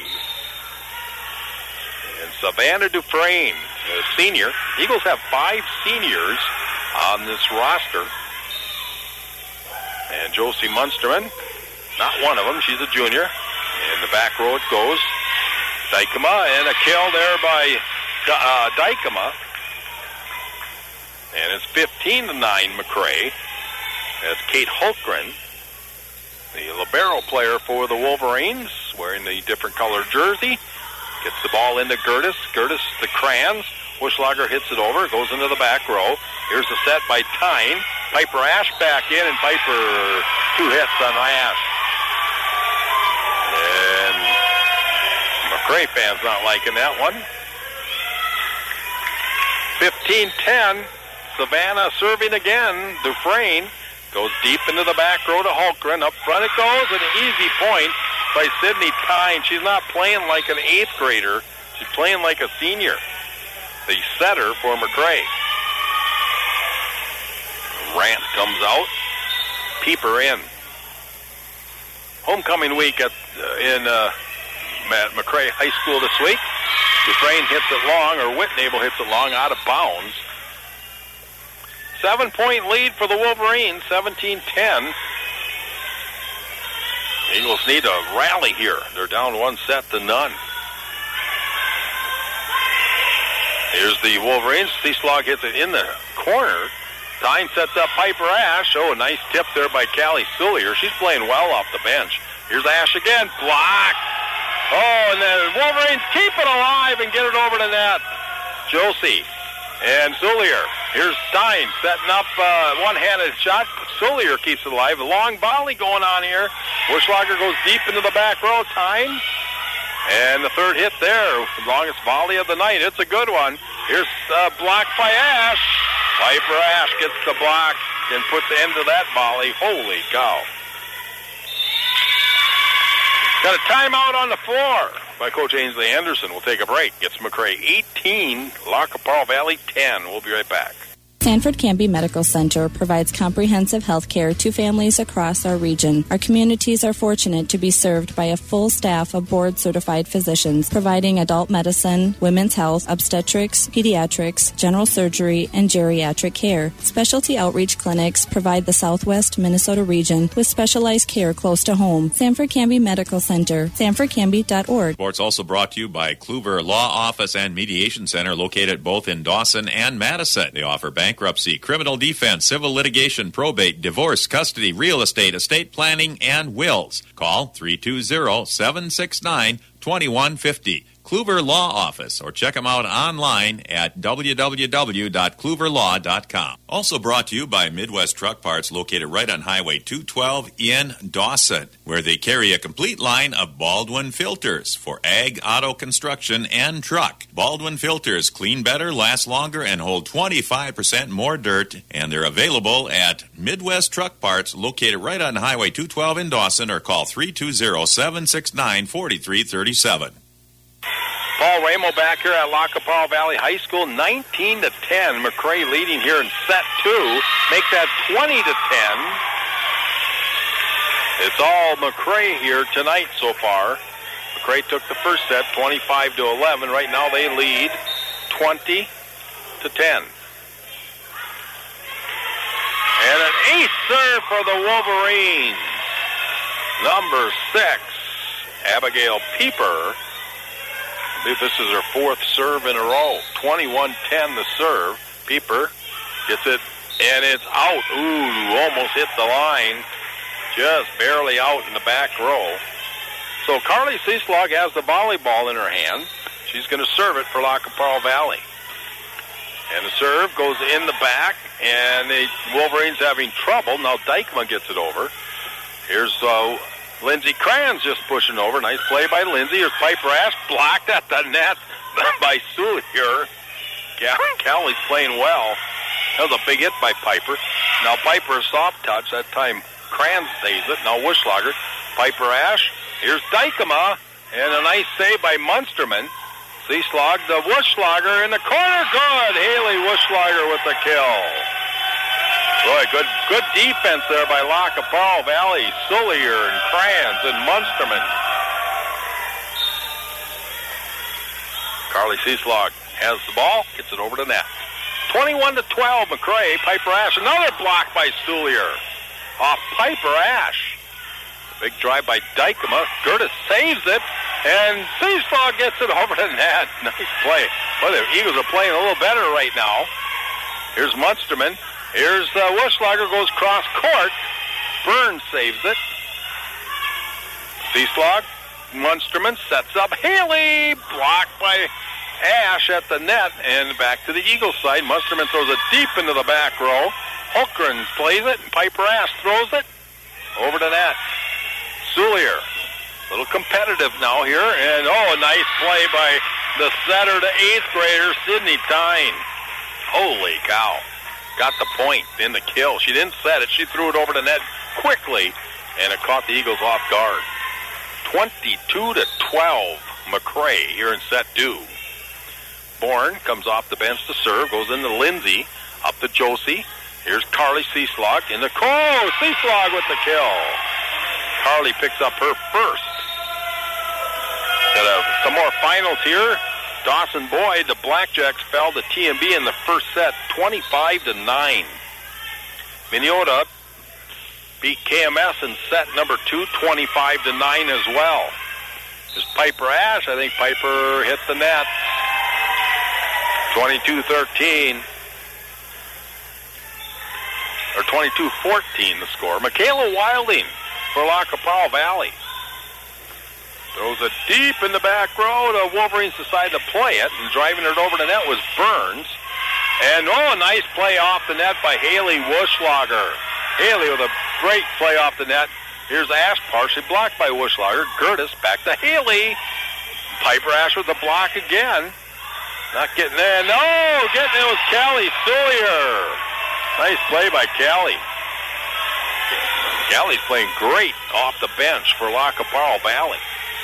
And Savannah Dufresne, a senior. Eagles have 5 seniors on this roster. And Josie Munsterman, not one of them. She's a junior. In the back row it goes. Dykema, and a kill there by Dykema. And it's 15-9 McRae. That's Kate Holtgren, the libero player for the Wolverines, wearing the different colored jersey. Gets the ball into Gertis. Gertis to Kranz. Wuschlager hits it over. Goes into the back row. Here's the set by Tyne. Piper Ash back in, and Piper 2 hits on Ash. And McRae fans not liking that one. 15-10. Savannah serving again. Dufresne goes deep into the back row to Holtgren. Up front it goes, and an easy point by Sydney Tyne. She's not playing like an 8th grader. She's playing like a senior. The setter for McRae. Rant comes out. Peeper in. Homecoming week at McRae High School this week. Dufresne hits it long, or Whitnable hits it long, out of bounds. 7-point lead for the Wolverines, 17-10. Eagles need to rally here. They're down 1-0. Here's the Wolverines. Seaslog hits it in the corner. Tyne sets up Piper Ash. Oh, a nice tip there by Callie Sullier. She's playing well off the bench. Here's Ash again. Block. Oh, and the Wolverines keep it alive and get it over the net. Josie and Sullier. Here's Tyne setting up one-handed shot. Sullier keeps it alive. A long volley going on here. Wuschlager goes deep into the back row. Tyne. And the third hit there. The longest volley of the night. It's a good one. Here's blocked by Ash. Piper Ash gets the block and puts the end to that volley. Holy cow. Got a timeout on the floor by Coach Ainsley Anderson. We'll take a break. Gets McRae 18, La Capral Valley 10. We'll be right back. Sanford Canby Medical Center provides comprehensive health care to families across our region. Our communities are fortunate to be served by a full staff of board-certified physicians, providing adult medicine, women's health, obstetrics, pediatrics, general surgery, and geriatric care. Specialty outreach clinics provide the Southwest Minnesota region with specialized care close to home. Sanford Canby Medical Center, sanfordcanby.org. Sports also brought to you by Kluver Law Office and Mediation Center, located both in Dawson and Madison. They offer bankruptcy, criminal defense, civil litigation, probate, divorce, custody, real estate, estate planning, and wills. Call 320-769-2150. Kluver Law Office, or check them out online at www.kluverlaw.com. Also brought to you by Midwest Truck Parts, located right on Highway 212 in Dawson, where they carry a complete line of Baldwin filters for ag, auto, construction, and truck. Baldwin filters clean better, last longer, and hold 25% more dirt, and they're available at Midwest Truck Parts, located right on Highway 212 in Dawson, or call 320-769-4337. Paul Ramo back here at La Capara Valley High School, 19-10. McRae leading here in set 2. Make that 20-10. It's all McRae here tonight so far. McRae took the first set, 25-11. Right now they lead 20-10. And an ace serve for the Wolverines. Number 6, Abigail Pieper. I believe this is her 4th serve in a row. 21-10 the serve. Pieper gets it, and it's out. Ooh, almost hit the line. Just barely out in the back row. So Carly Seaslog has the volleyball in her hand. She's going to serve it for La Capara Valley. And the serve goes in the back, and the Wolverines having trouble. Now Dykema gets it over. Here's Lindsey Kranz just pushing over. Nice play by Lindsey. Here's Piper Ash, blocked at the net by Sulier. Cowley's playing well. That was a big hit by Piper. Now Piper, soft touch. That time Kranz saves it. Now Wuschlager. Piper Ash. Here's Dykema. And a nice save by Munsterman. Seaslog, the Wuschlager in the corner. Good. Haley Wuschlager with the kill. Boy, good defense there by La Capara Valley. Sullier and Kranz and Munsterman. Carly Seaslog has the ball, gets it over to net. 21-12, McRae. Piper Ash, another block by Sullier. Off Piper Ash. Big drive by Dykema. Gertis saves it, and Seaslog gets it over to net. Nice play. Well, the Eagles are playing a little better right now. Here's Munsterman. Here's Wuschlager, goes cross court. Burns saves it. Seaslog, Munsterman sets up Haley. Blocked by Ash at the net, and back to the Eagles side. Munsterman throws it deep into the back row. Holgren plays it, and Piper Ash throws it over to net. Sullier, a little competitive now here, and a nice play by the setter to 8th grader, Sydney Tyne. Holy cow. Got the point in the kill. She didn't set it. She threw it over the net quickly, and it caught the Eagles off guard. 22-12, McRae here in set 2. Bourne comes off the bench to serve, goes into Lindsay, up to Josie. Here's Carly Seaslog in the corner. Seaslog with the kill. Carly picks up her first. Got some more finals here. Dawson Boyd, the Blackjacks fell to TMB in the first set, 25-9. Minnesota beat KMS in set number 2, 25-9 as well. There's Piper Ash. I think Piper hit the net. 22-13. Or 22-14 the score. Michaela Wilding for La Capara Valley. Throws it deep in the back row. The Wolverines decide to play it, and driving it over the net was Burns. And, a nice play off the net by Haley Wuschlager. Haley with a great play off the net. Here's Ash, partially blocked by Wuschlager. Gertis back to Haley. Piper Ash with the block again. Not getting there. No, getting it was Callie Sullier. Nice play by Callie. Callie's playing great off the bench for La Capara Valley.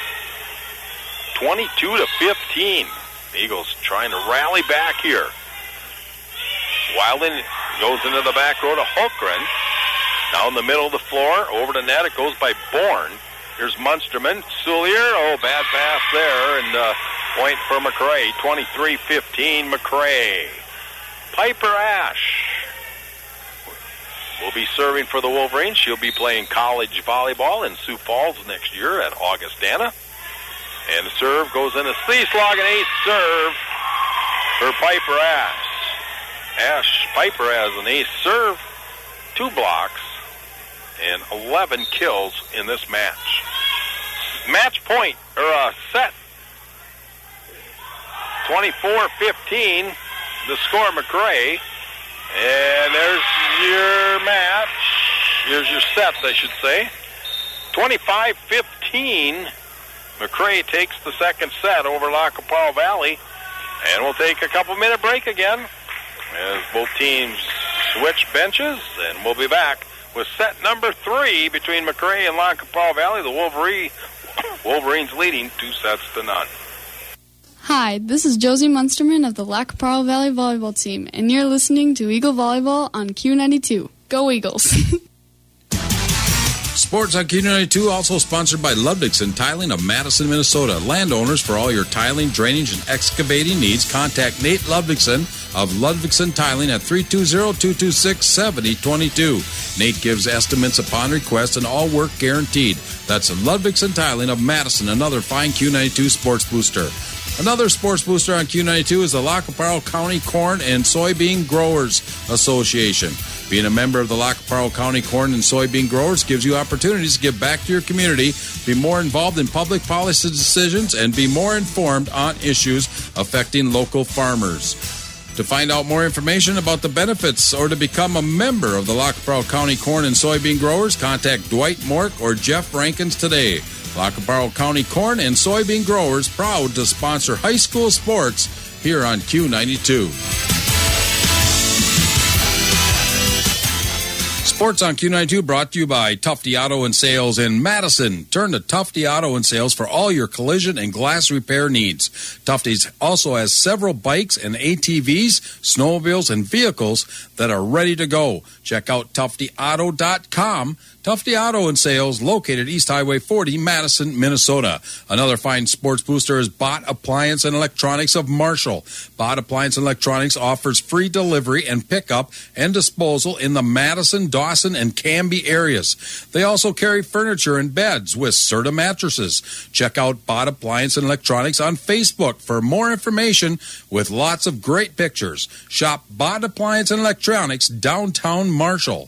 22-15. Eagles trying to rally back here. Wilding goes into the back row to Holgren. Down the middle of the floor, over the net, it goes by Bourne. Here's Munsterman. Sullier, bad pass there, and point for McRae. 23-15, McRae. Piper Ash will be serving for the Wolverines. She'll be playing college volleyball in Sioux Falls next year at Augustana. And the serve goes into Seaslog, an ace serve for Piper Ash. Piper has an ace serve, 2 blocks, and 11 kills in this match. Match point, or a set 24-15, the score, McRae. And there's your match. Here's your sets, I should say. 25-15, McRae takes the second set over Lacaparo Valley. And we'll take a couple-minute break again as both teams switch benches. And we'll be back with set number 3 between McRae and Lacaparo Valley. The Wolverines leading 2-0. Hi, this is Josie Munsterman of the Lacaparo Valley Volleyball Team, and you're listening to Eagle Volleyball on Q92. Go Eagles! Sports on Q92 also sponsored by Ludvigsen Tiling of Madison, Minnesota. Landowners, for all your tiling, drainage, and excavating needs, contact Nate Ludvigsen of Ludvigsen Tiling at 320-226-7022. Nate gives estimates upon request and all work guaranteed. That's Ludvigsen Tiling of Madison, another fine Q92 sports booster. Another sports booster on Q92 is the Lacaparo County Corn and Soybean Growers Association. Being a member of the Lacaparo County Corn and Soybean Growers gives you opportunities to give back to your community, be more involved in public policy decisions, and be more informed on issues affecting local farmers. To find out more information about the benefits or to become a member of the Lacaparo County Corn and Soybean Growers, contact Dwight Mork or Jeff Rankins today. Lacaparo County Corn and Soybean Growers, proud to sponsor high school sports here on Q92. Sports on Q92 brought to you by Tufty Auto and Sales in Madison. Turn to Tufty Auto and Sales for all your collision and glass repair needs. Tufty's also has several bikes and ATVs, snowmobiles, and vehicles that are ready to go. Check out TuftyAuto.com. Tufty Auto and Sales, located East Highway 40, Madison, Minnesota. Another fine sports booster is Bott Appliance and Electronics of Marshall. Bott Appliance and Electronics offers free delivery and pickup and disposal in the Madison, Dawson, and Canby areas. They also carry furniture and beds with Serta mattresses. Check out Bott Appliance and Electronics on Facebook for more information with lots of great pictures. Shop Bott Appliance and Electronics, downtown Marshall.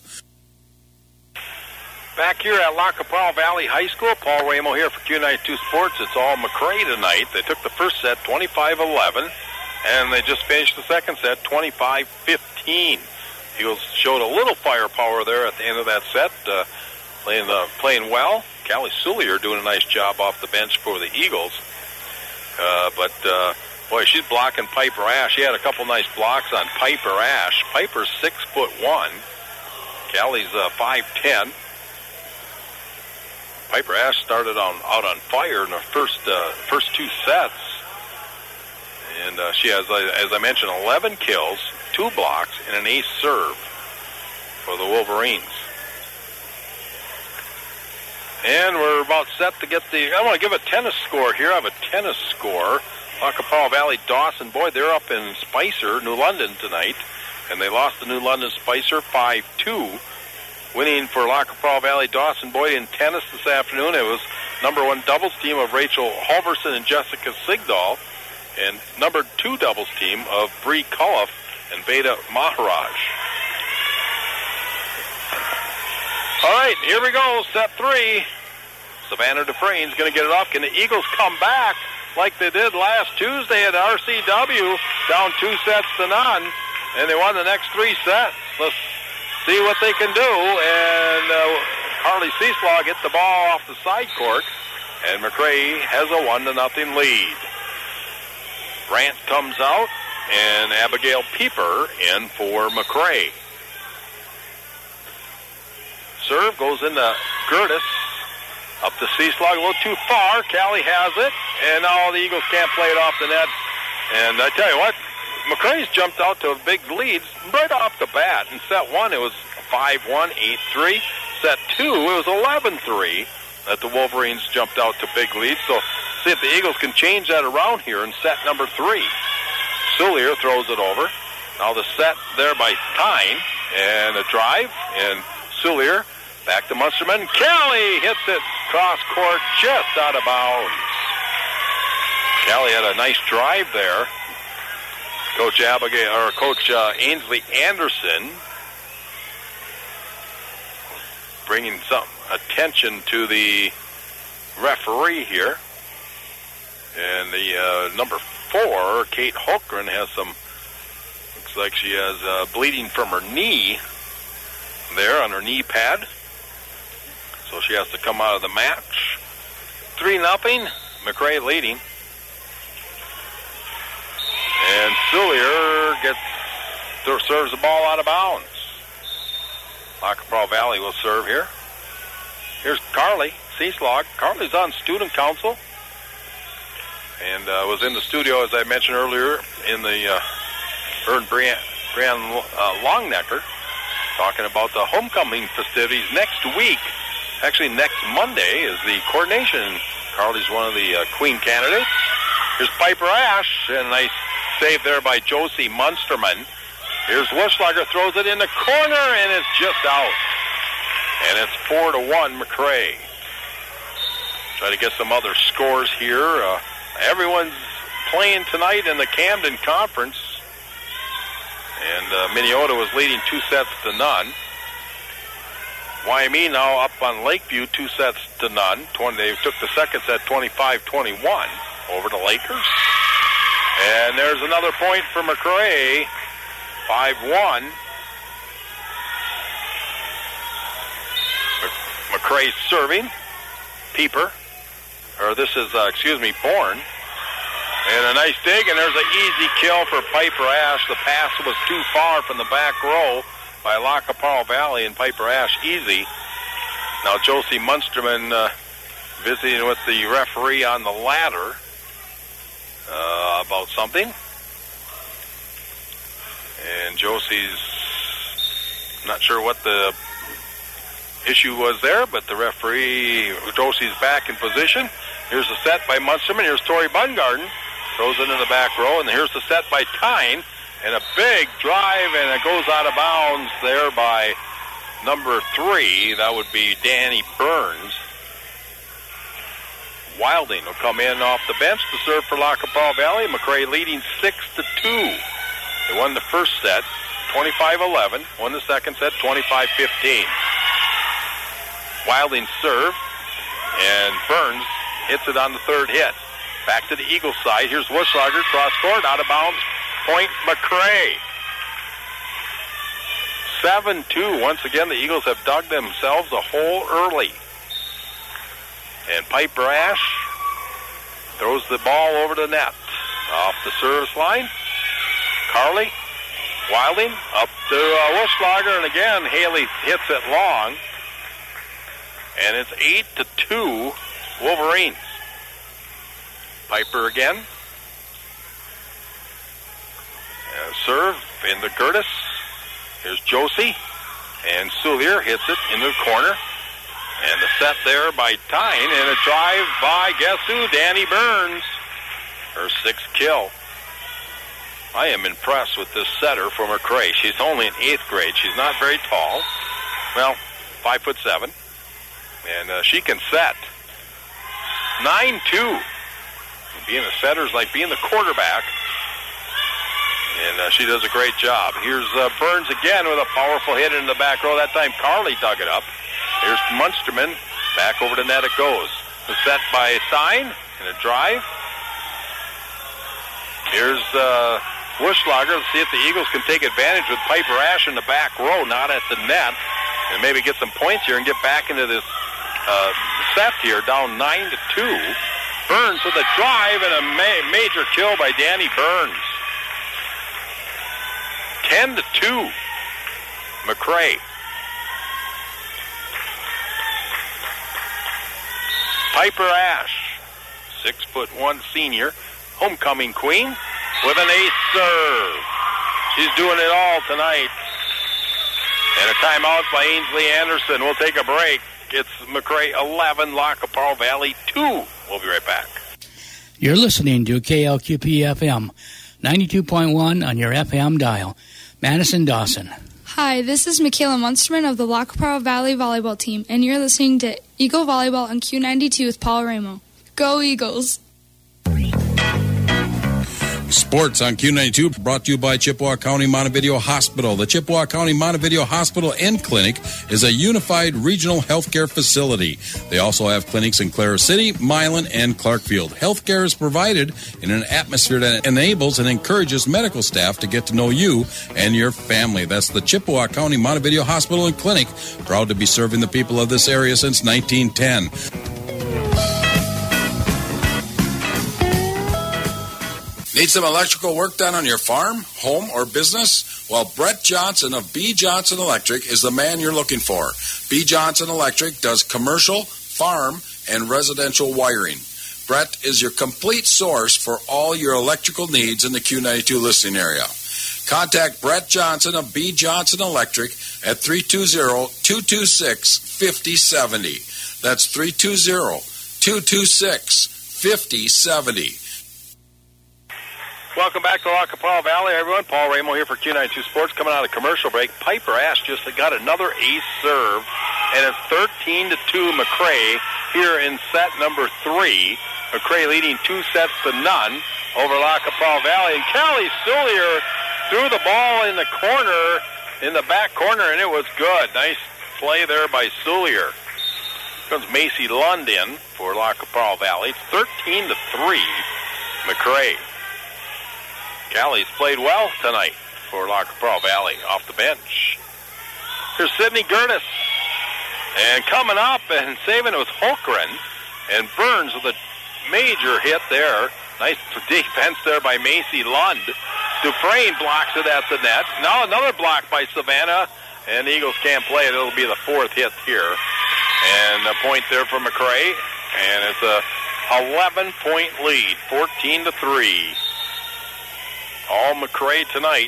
Back here at Lacaparo Valley High School, Paul Ramo here for Q92 Sports. It's all McRae tonight. They took the first set 25-11, and they just finished the second set 25-15. Eagles showed a little firepower there at the end of that set, playing well. Callie Sullier doing a nice job off the bench for the Eagles. Boy, she's blocking Piper Ash. She had a couple nice blocks on Piper Ash. Piper's 6'1". Callie's 5'10". Piper Ash started out on fire in the first two sets. And she has, as I mentioned, 11 kills, 2 blocks, and an ace serve for the Wolverines. And we're about set to get I want to give a tennis score here. I have a tennis score. Lacaparo Valley Dawson, boy, they're up in Spicer, New London tonight. And they lost to New London Spicer 5-2. Winning for Lacaparo Valley Dawson Boyd in tennis this afternoon. It was number 1 doubles team of Rachel Halverson and Jessica Sigdahl, and number 2 doubles team of Bree Culliff and Veda Maharaj. All right, here we go, set 3. Savannah Dufresne's going to get it off. Can the Eagles come back like they did last Tuesday at RCW, down 2-0, and they won the next 3 sets? Let's see what they can do. And Harley Cieslaw gets the ball off the side court, and McRae has a 1-0 lead. Brandt comes out, and Abigail Pieper in for McRae. Serve goes into Gertis. Up to Cieslaw, a little too far. Callie has it, and now the Eagles can't play it off the net. And I tell you what, McRae's jumped out to a big lead right off the bat. In set 1, it was 5-1, 8-3. Set 2, it was 11-3 that the Wolverines jumped out to big leads. So see if the Eagles can change that around here in set number 3. Sullier throws it over. Now the set there by Tyne, and a drive, and Sullier back to Munsterman. Callie hits it cross court just out of bounds. Callie had a nice drive there. Coach Ainsley Anderson bringing some attention to the referee here. And the number 4. Kate Holgren has looks like she has bleeding from her knee there on her knee pad. So she has to come out of the match. 3-0, McRae leading. And Soulier serves the ball out of bounds. Lac qui Parle Valley will serve here. Here's Carly Cieslog. Carly's on student council and was in the studio, as I mentioned earlier, in the Brian Longnecker, talking about the homecoming festivities next week. Actually, next Monday is the coordination. Carly's one of the queen candidates. Here's Piper Ash, and a nice save there by Josie Munsterman. Here's Wuschlager, throws it in the corner, and it's just out. And it's 4-1 McRae. Try to get some other scores here. Everyone's playing tonight in the Camden Conference. And Minneota was leading 2-0. Wyoming now up on Lakeview 2-0. They took the second set 25-21 over the Lakers. And there's another point for McRae. 5-1. McRae serving. Pieper. Bourne. And a nice dig, and there's an easy kill for Piper Ash. The pass was too far from the back row by Lac qui Parle Valley, and Piper Ash easy. Now Josie Munsterman visiting with the referee on the ladder about something. And Josie's not sure what the issue was there, but the referee, Josie's back in position. Here's the set by Munsterman. Here's Tori Bungarden. Throws it in the back row, and here's the set by Tyne. And a big drive, and it goes out of bounds there by number 3. That would be Danny Burns. Wilding will come in off the bench to serve for Lac qui Parle Valley. McRae leading 6-2. They won the first set, 25-11. Won the second set, 25-15. Wilding serve, and Burns hits it on the third hit. Back to the Eagles side. Here's Wuschlager, cross court, out of bounds. Point McRae. 7-2. Once again, the Eagles have dug themselves a hole early. And Piper Ash throws the ball over the net. Off the service line. Carly, Wilding, up to Wuschlager, and again, Haley hits it long. And it's 8-2 Wolverines. Piper again. Serve into Curtis. Here's Josie. And Soulier hits it into the corner. And the set there by Tyne. And a drive by, guess who? Danny Burns. Her 6th kill. I am impressed with this setter for McRae. She's only in 8th grade. She's not very tall. Well, 5'7". And she can set. 9-2. Being a setter is like being the quarterback. And she does a great job. Here's Burns again with a powerful hit in the back row. That time Carly dug it up. Here's Munsterman. Back over the net it goes. The set by Tyne and a drive. Here's Wuschlager. Let's see if the Eagles can take advantage with Piper Ash in the back row, not at the net, and maybe get some points here and get back into this set here, down 9-2. Burns with a drive and a major kill by Danny Burns. 10-2. McRae. Piper Ash, 6'1" senior, homecoming queen, with an ace serve. She's doing it all tonight. And a timeout by Ainsley Anderson. We'll take a break. It's McRae 11, Lac qui Parle Valley 2. We'll be right back. You're listening to KLQP-FM, 92.1 on your FM dial. Madison Dawson. Hi, this is Michaela Munsterman of the Lac qui Parle Valley volleyball team, and you're listening to Eagle Volleyball on Q92 with Paul Ramo. Go Eagles! Sports on Q92 brought to you by Chippewa County Montevideo Hospital. The Chippewa County Montevideo Hospital and Clinic is a unified regional healthcare facility. They also have clinics in Clara City, Milan, and Clarkfield. Healthcare is provided in an atmosphere that enables and encourages medical staff to get to know you and your family. That's the Chippewa County Montevideo Hospital and Clinic, proud to be serving the people of this area since 1910. Need some electrical work done on your farm, home, or business? Well, Brett Johnson of B. Johnson Electric is the man you're looking for. B. Johnson Electric does commercial, farm, and residential wiring. Brett is your complete source for all your electrical needs in the Q92 listening area. Contact Brett Johnson of B. Johnson Electric at 320-226-5070. That's 320-226-5070. Welcome back to La Capral Valley, everyone. Paul Ramo here for Q92 Sports. Coming out of commercial break, Piper Ash just got another ace serve, and it's 13-2 McRae here in set number 3. McRae leading 2-0 over La Capral Valley. And Callie Soulier threw the ball in the corner, in the back corner, and it was good. Nice play there by Soulier. Comes Macy Lund in for La Capral Valley. It's 13-3 McRae. Callie's played well tonight for La Capral Valley off the bench. Here's Sydney Gertis. And coming up and saving it was Holgren. And Burns with a major hit there. Nice defense there by Macy Lund. Dufresne blocks it at the net. Now another block by Savannah. And the Eagles can't play it. It'll be the 4th hit here. And a point there for McRae. And it's a 11-point lead, 14-3. All McRae tonight.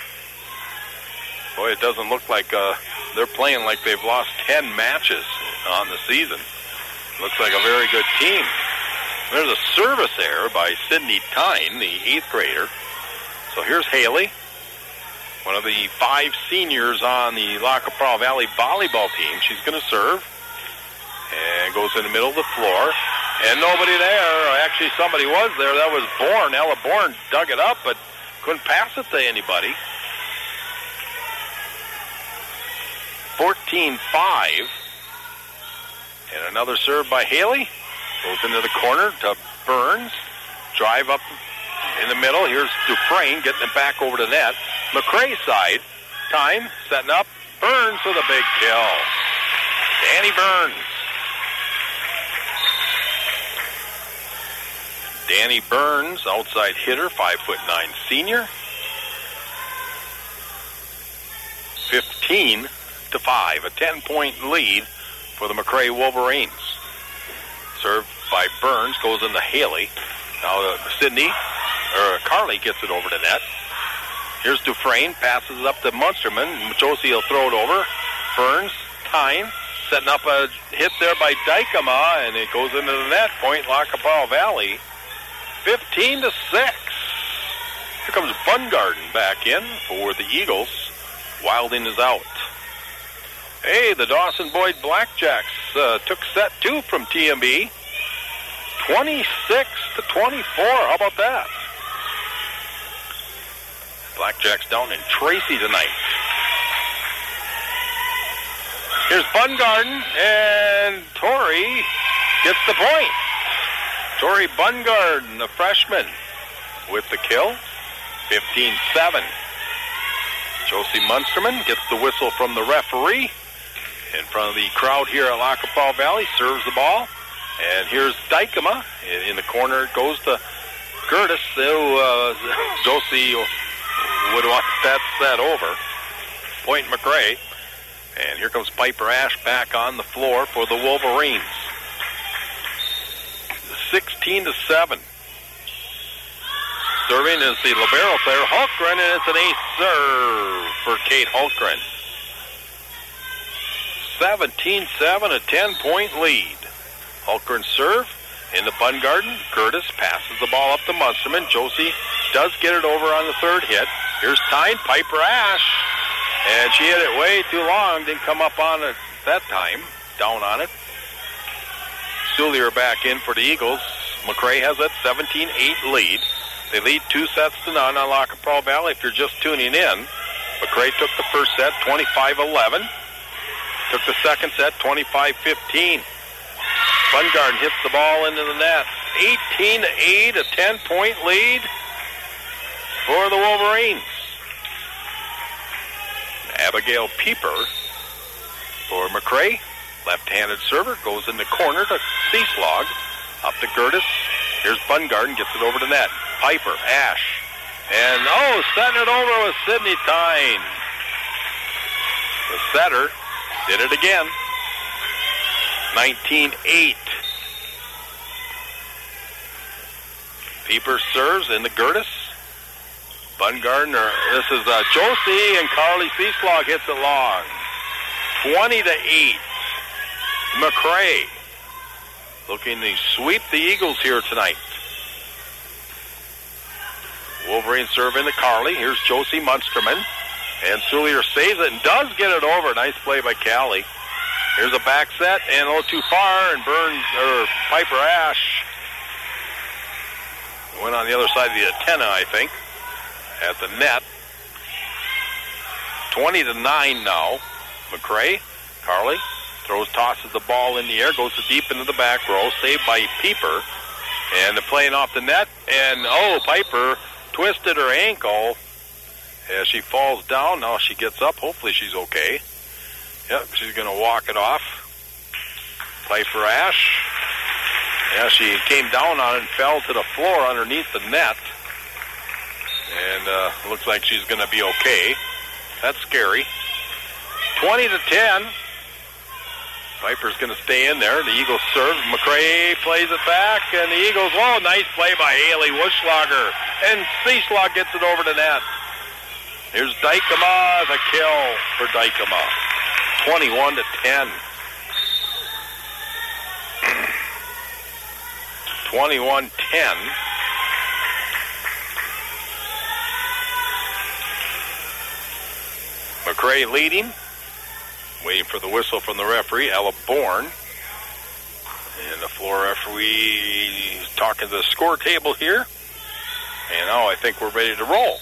Boy, it doesn't look like they're playing like they've lost 10 matches on the season. Looks like a very good team. There's a service error by Sydney Tyne, the 8th grader. So here's Haley, one of the 5 seniors on the La Capral Valley volleyball team. She's going to serve and goes in the middle of the floor. And nobody there. Actually, somebody was there. That was Bourne. Ella Bourne dug it up, but couldn't pass it to anybody. 14-5. And another serve by Haley. Goes into the corner to Burns. Drive up in the middle. Here's Dufresne getting it back over the net. McRae side. Time setting up. Burns with a big kill. Danny Burns. Danny Burns, outside hitter, 5'9" senior. 15-5, a 10-point lead for the McRae Wolverines. Served by Burns, goes into Haley. Now Carly gets it over the net. Here's Dufresne, passes it up to Munsterman. Josie will throw it over. Burns, Tyne, setting up a hit there by Dykema, and it goes into the net. Point La Capral Valley. 15-6. Here comes Bungarden back in for the Eagles. Wilding is out. Hey, the Dawson Boyd Blackjacks took set 2 from TMB. 26-24. How about that? Blackjacks down in Tracy tonight. Here's Bungarden, and Tori gets the point. Tori Bungarden, the freshman, with the kill. 15-7. Josie Munsterman gets the whistle from the referee. In front of the crowd here at La Capral Valley, serves the ball. And here's Dykema. In the corner, it goes to Gertis. Josie would want that set over. Point McRae. And here comes Piper Ash back on the floor for the Wolverines. 16-7. Serving is the libero player, Hultgren, and it's an ace serve for Kate Hultgren. 17-7, a 10-point lead. Hultgren serve into Bungarden. Curtis passes the ball up to Munsterman. Josie does get it over on the 3rd hit. Here's Tyne, Piper Ash. And she hit it way too long. Didn't come up on it that time. Down on it. Soulier back in for the Eagles. McRae has that 17-8 lead. They lead 2-0 on Lac qui Parle Valley if you're just tuning in. McRae took the first set 25-11. Took the second set 25-15. Bungarden hits the ball into the net. 18-8, a 10-point lead for the Wolverines. Abigail Pieper for McRae. Left-handed server goes in the corner to Seaslog. Up to Gertis. Here's Bungarden, gets it over to net. Piper, Ash. And, setting it over with Sydney Tyne. The setter did it again. 19-8. Pieper serves in the Gertis. Bungarden, this is Josie, and Carly Seaslog hits it long. 20-8. McRae looking to sweep the Eagles here tonight. Wolverine serve into Carly. Here's Josie Munsterman. And Sulier saves it and does get it over. Nice play by Callie. Here's a back set and a little too far, and Piper Ash went on the other side of the antenna, I think, at the net. 20-9 now. McRae. Carly tosses the ball in the air, goes deep into the back row, saved by Pieper. And they're playing off the net, and Piper twisted her ankle as she falls down. Now she gets up. Hopefully she's okay. Yep, she's going to walk it off. Piper Ash. Yeah, she came down on it and fell to the floor underneath the net. And looks like she's going to be okay. That's scary. 20-10. Piper's going to stay in there. The Eagles serve. McRae plays it back, and the Eagles, nice play by Haley Wuschlager. And Seaslog gets it over the net. Here's Dykema, the kill for Dykema. 21-10. 21-10. McRae leading. Waiting for the whistle from the referee, Ella Bourne. And the floor referee is talking to the score table here. And I think we're ready to roll.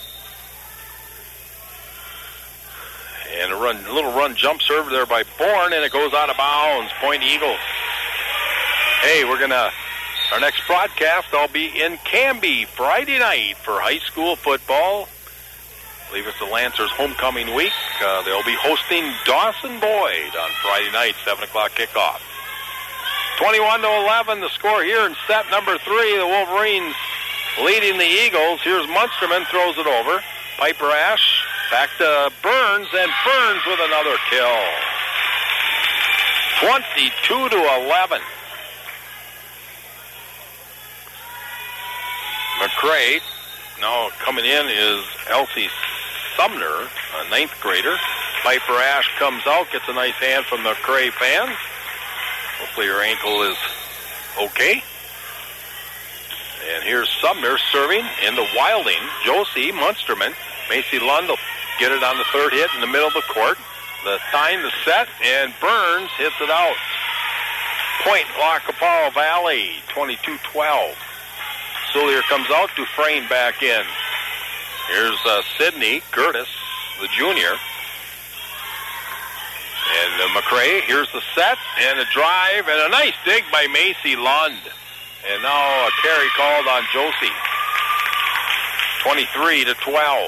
And a little run jump serve there by Bourne, and it goes out of bounds. Point Eagles. Hey, our next broadcast, I'll be in Canby Friday night for high school football. I believe it's the Lancers homecoming week. They'll be hosting Dawson Boyd on Friday night, 7 o'clock kickoff. 21-11, the score here in set number 3. The Wolverines leading the Eagles. Here's Munsterman, throws it over. Piper Ash, back to Burns, and Burns with another kill. 22-11. McRae. Now coming in is Elsie Sumner, a 9th grader. Piper Ash comes out, gets a nice hand from the McRae fans. Hopefully her ankle is okay. And here's Sumner serving into Wilding. Josie Munsterman. Macy Lund will get it on the third hit in the middle of the court. The time to set, and Burns hits it out. Point Lac qui Parle Valley, 22-12. Sulier comes out, Dufresne back in. Here's Sydney Gertis, the junior. And McRae, here's the set, and a drive, and a nice dig by Macy Lund. And now a carry called on Josie. 23-12.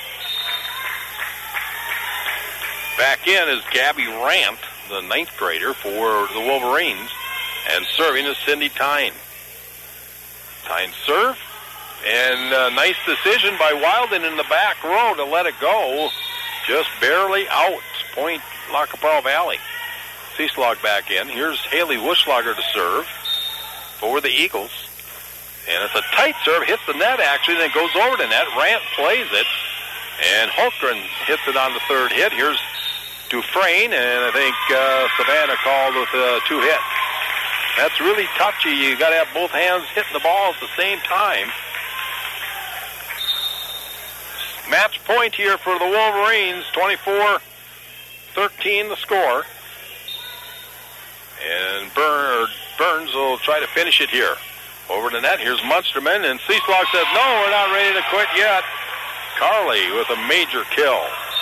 Back in is Gabby Rant, the 9th grader for the Wolverines. And serving is Cindy Tyne. Tyne serve. And a nice decision by Wilding in the back row to let it go. Just barely out. Point Lac qui Parle Valley. Seaslog back in. Here's Haley Wuschlager to serve for the Eagles. And it's a tight serve. Hits the net, actually, and then goes over the net. Rant plays it. And Holmgren hits it on the third hit. Here's Dufresne, and I think Savannah called with a 2-hit. That's really touchy. You got to have both hands hitting the ball at the same time. Match point here for the Wolverines. 24-13 the score. And Burns will try to finish it here. Over the net, here's Munsterman, and Seaslog says, no, we're not ready to quit yet. Carly with a major kill.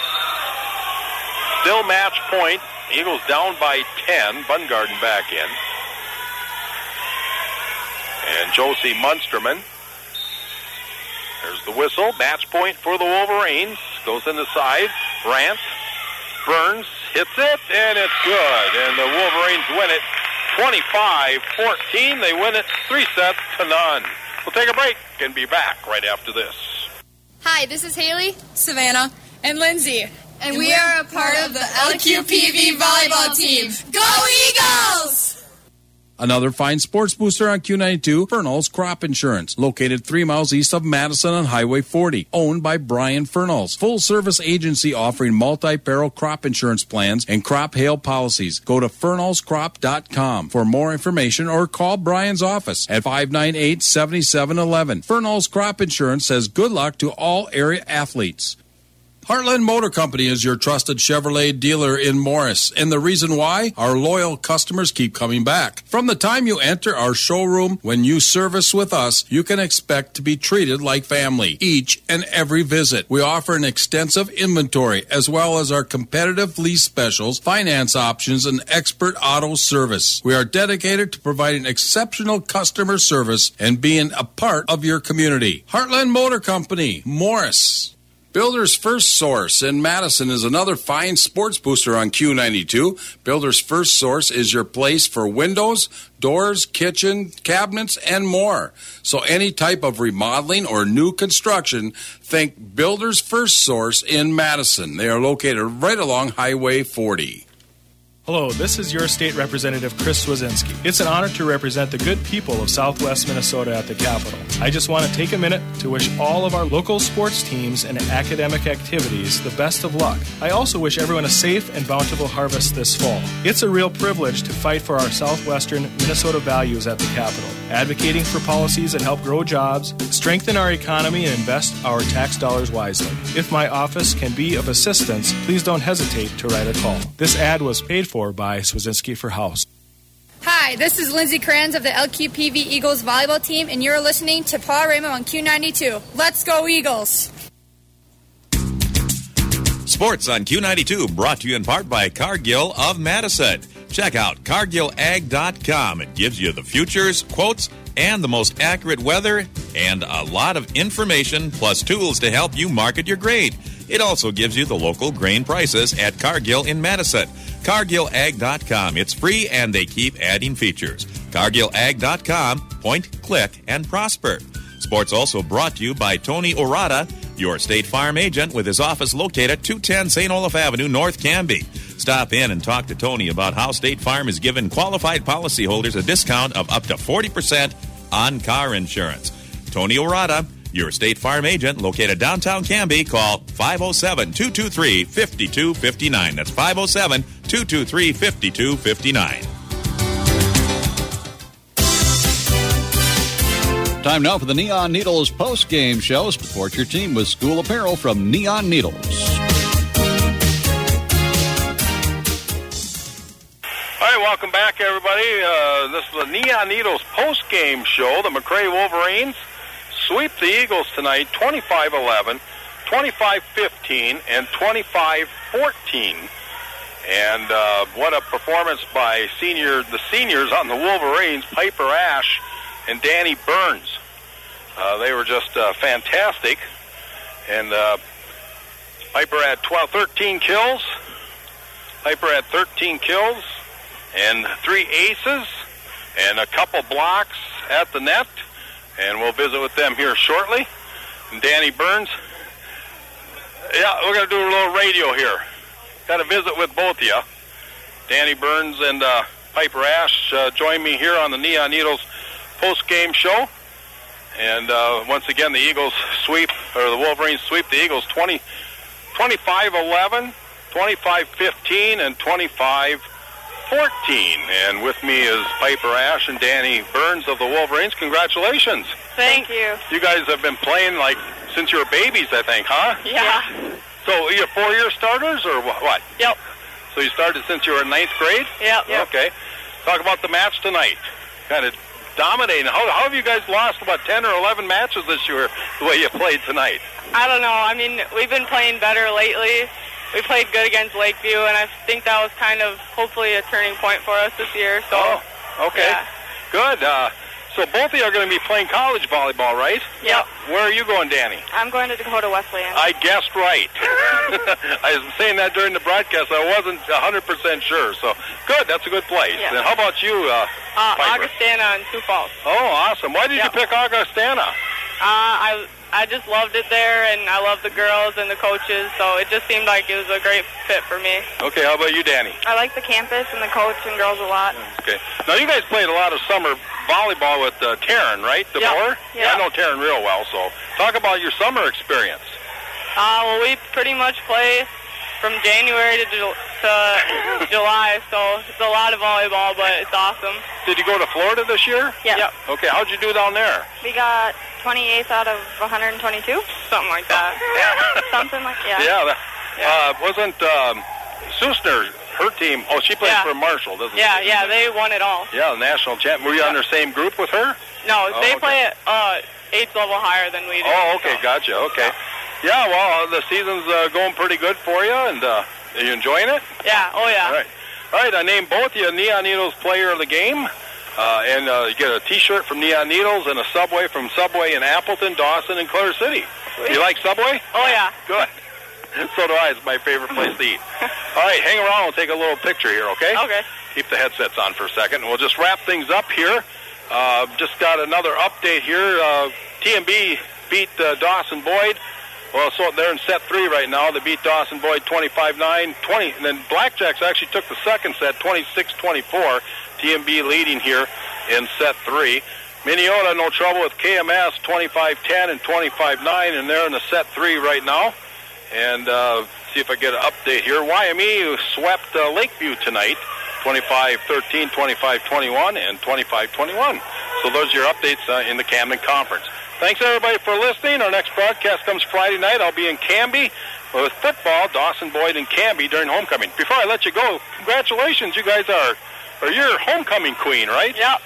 Still match point. Eagles down by 10. Bungarden back in. And Josie Munsterman. There's the whistle. Match point for the Wolverines. Goes in the side. Rant. Burns hits it, and it's good. And the Wolverines win it 25-14. They win it 3-0. We'll take a break and be back right after this. Hi, this is Haley, Savannah, and Lindsay. and we are a part of the LQPV volleyball team. Go Eagles! Another fine sports booster on Q92, Fernall's Crop Insurance, located 3 miles east of Madison on Highway 40, owned by Brian Fernall's. Full-service agency offering multi-peril crop insurance plans and crop hail policies. Go to fernallscrop.com for more information or call Brian's office at 598-7711. Fernall's Crop Insurance says good luck to all area athletes. Heartland Motor Company is your trusted Chevrolet dealer in Morris, and the reason why? Our loyal customers keep coming back. From the time you enter our showroom, when you service with us, you can expect to be treated like family each and every visit. We offer an extensive inventory as well as our competitive lease specials, finance options, and expert auto service. We are dedicated to providing exceptional customer service and being a part of your community. Heartland Motor Company, Morris. Builder's First Source in Madison is another fine sports booster on Q92. Builder's First Source is your place for windows, doors, kitchen, cabinets, and more. So any type of remodeling or new construction, think Builder's First Source in Madison. They are located right along Highway 40. Hello, this is your state representative, Chris Swazinski. It's an honor to represent the good people of Southwest Minnesota at the Capitol. I just want to take a minute to wish all of our local sports teams and academic activities the best of luck. I also wish everyone a safe and bountiful harvest this fall. It's a real privilege to fight for our Southwestern Minnesota values at the Capitol, advocating for policies that help grow jobs, strengthen our economy, and invest our tax dollars wisely. If my office can be of assistance, please don't hesitate to write a call. This ad was paid for by Swazinski for House. Hi, this is Lindsay Kranz of the LQPV Eagles volleyball team, and you're listening to Paul Raymond on Q92. Let's go Eagles! Sports on Q92 brought to you in part by Cargill of Madison. Check out CargillAg.com. It gives you the futures, quotes, and the most accurate weather, and a lot of information, plus tools to help you market your grain. It also gives you the local grain prices at Cargill in Madison. CargillAg.com. It's free, and they keep adding features. CargillAg.com. Point, click, and prosper. Sports also brought to you by Tony Orada, your State Farm agent, with his office located at 210 St. Olaf Avenue, North Canby. Stop in and talk to Tony about how State Farm is giving qualified policyholders a discount of up to 40% on car insurance. Tony Orada, your State Farm agent, located downtown Canby. Call 507-223-5259. That's 507-223-5259. Time now for the Neon Needles post-game show. Support your team with school apparel from Neon Needles. All right, welcome back, everybody. This is the Neon Needles post-game show. The McRae Wolverines sweep the Eagles tonight 25-11, 25-15, and 25-14. And what a performance by the seniors on the Wolverines, Piper Ash and Danny Burns. They were just fantastic. And Piper had 13 kills. Piper had 13 kills and 3 aces and a couple blocks at the net. And we'll visit with them here shortly. And Danny Burns. Yeah, we're going to do a little radio here. Got to visit with both of you. Danny Burns and Piper Ash join me here on the Neon Needles post-game show. And once again, the Wolverines sweep the Eagles 25-11, 25-15, and 25-14. And with me is Piper Ash and Danny Burns of the Wolverines. Congratulations. Thank you. You guys have been playing since you were babies, I think, huh? Yeah. So you're 4-year starters or what? Yep. So you started since you were in 9th grade? Yep. Okay. Talk about the match tonight. Kind of dominating. How have you guys lost about 10 or 11 matches this year the way you played tonight? I don't know. I mean, we've been playing better lately. We played good against Lakeview, and I think that was kind of hopefully a turning point for us this year. So, okay. Yeah. Good. So both of you are going to be playing college volleyball, right? Yep. Where are you going, Danny? I'm going to Dakota Wesleyan. I guessed right. I was saying that during the broadcast. I wasn't 100% sure. So, good. That's a good place. Yeah. And how about you, Piper? Augustana and Sioux Falls. Oh, awesome. Why did you pick Augustana? I just loved it there, and I love the girls and the coaches, so it just seemed like it was a great fit for me. Okay, how about you, Danny? I like the campus and the coach and girls a lot. Okay. Now, you guys played a lot of summer volleyball with Taryn, right? DeBoer? Yeah. I know Taryn real well, so talk about your summer experience. Well, we pretty much play from January to July, so it's a lot of volleyball, but it's awesome. Did you go to Florida this year? Yeah. Yep. Okay, how'd you do down there? We got 28th out of 122, something like that. Something like wasn't Susner, her team? Oh, she plays for Marshall, doesn't she? Yeah, they won it all. Yeah, the national champ. Were you on the same group with her? No, they play at 8th level higher than we do. Oh, okay, gotcha. Okay. Yeah, well, the season's going pretty good for you, and are you enjoying it? Yeah. Oh, yeah. All right. I named both of you Neon Needles Player of the Game. And you get a T-shirt from Neon Needles and a Subway from Subway in Appleton, Dawson, and Clear City. Sweet. You like Subway? Oh, yeah. Good. So do I. It's my favorite place to eat. All right, hang around. We'll take a little picture here, okay? Okay. Keep the headsets on for a second, and we'll just wrap things up here. Just got another update here. TMB beat Dawson Boyd. Well, so they're in set 3 right now. They beat Dawson Boyd 25-9, 20, and then Blackjacks actually took the second set, 26-24. TMB leading here in set 3. Minneota, no trouble with KMS, 25-10 and 25-9, and they're in the set 3 right now. And see if I get an update here. YME swept Lakeview tonight, 25-13, 25-21, and 25-21. So those are your updates in the Camden Conference. Thanks, everybody, for listening. Our next broadcast comes Friday night. I'll be in Canby with football, Dawson Boyd and Canby during homecoming. Before I let you go, congratulations. You guys are your homecoming queen, right? Yep.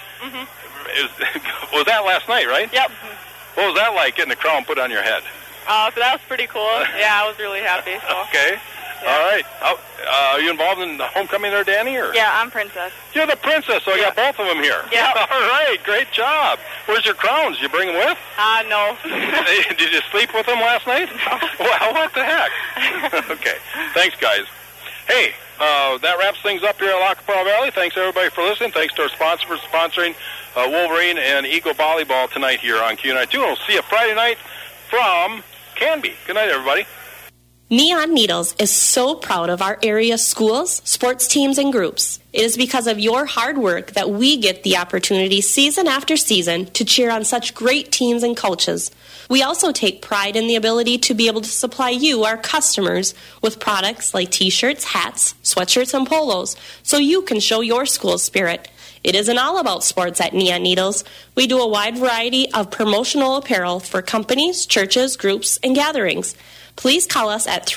Was that last night, right? Yep. What was that like, getting the crown put on your head? So that was pretty cool. Yeah, I was really happy. So. Okay. Yeah. All right. Are you involved in the homecoming there, Danny? Or? Yeah, I'm Princess. You're the princess, so I got both of them here. Yeah. All right. Great job. Where's your crowns? Did you bring them with? No. Did you sleep with them last night? No. Well, what the heck? Okay. Thanks, guys. Hey, that wraps things up here at Lac qui Parle Valley. Thanks, everybody, for listening. Thanks to our sponsor for sponsoring Wolverine and Eagle Volleyball tonight here on Q92. We'll see you Friday night from Canby. Good night, everybody. Neon Needles is so proud of our area schools, sports teams, and groups. It is because of your hard work that we get the opportunity season after season to cheer on such great teams and coaches. We also take pride in the ability to be able to supply you, our customers, with products like t-shirts, hats, sweatshirts, and polos, so you can show your school's spirit. It isn't all about sports at Neon Needles. We do a wide variety of promotional apparel for companies, churches, groups, and gatherings. Please call us at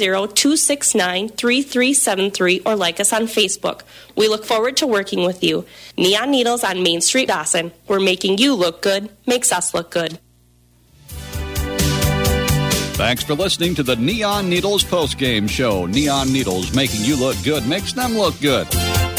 320-269-3373 or like us on Facebook. We look forward to working with you. Neon Needles on Main Street, Dawson. We're making you look good, makes us look good. Thanks for listening to the Neon Needles postgame show. Neon Needles, making you look good, makes them look good.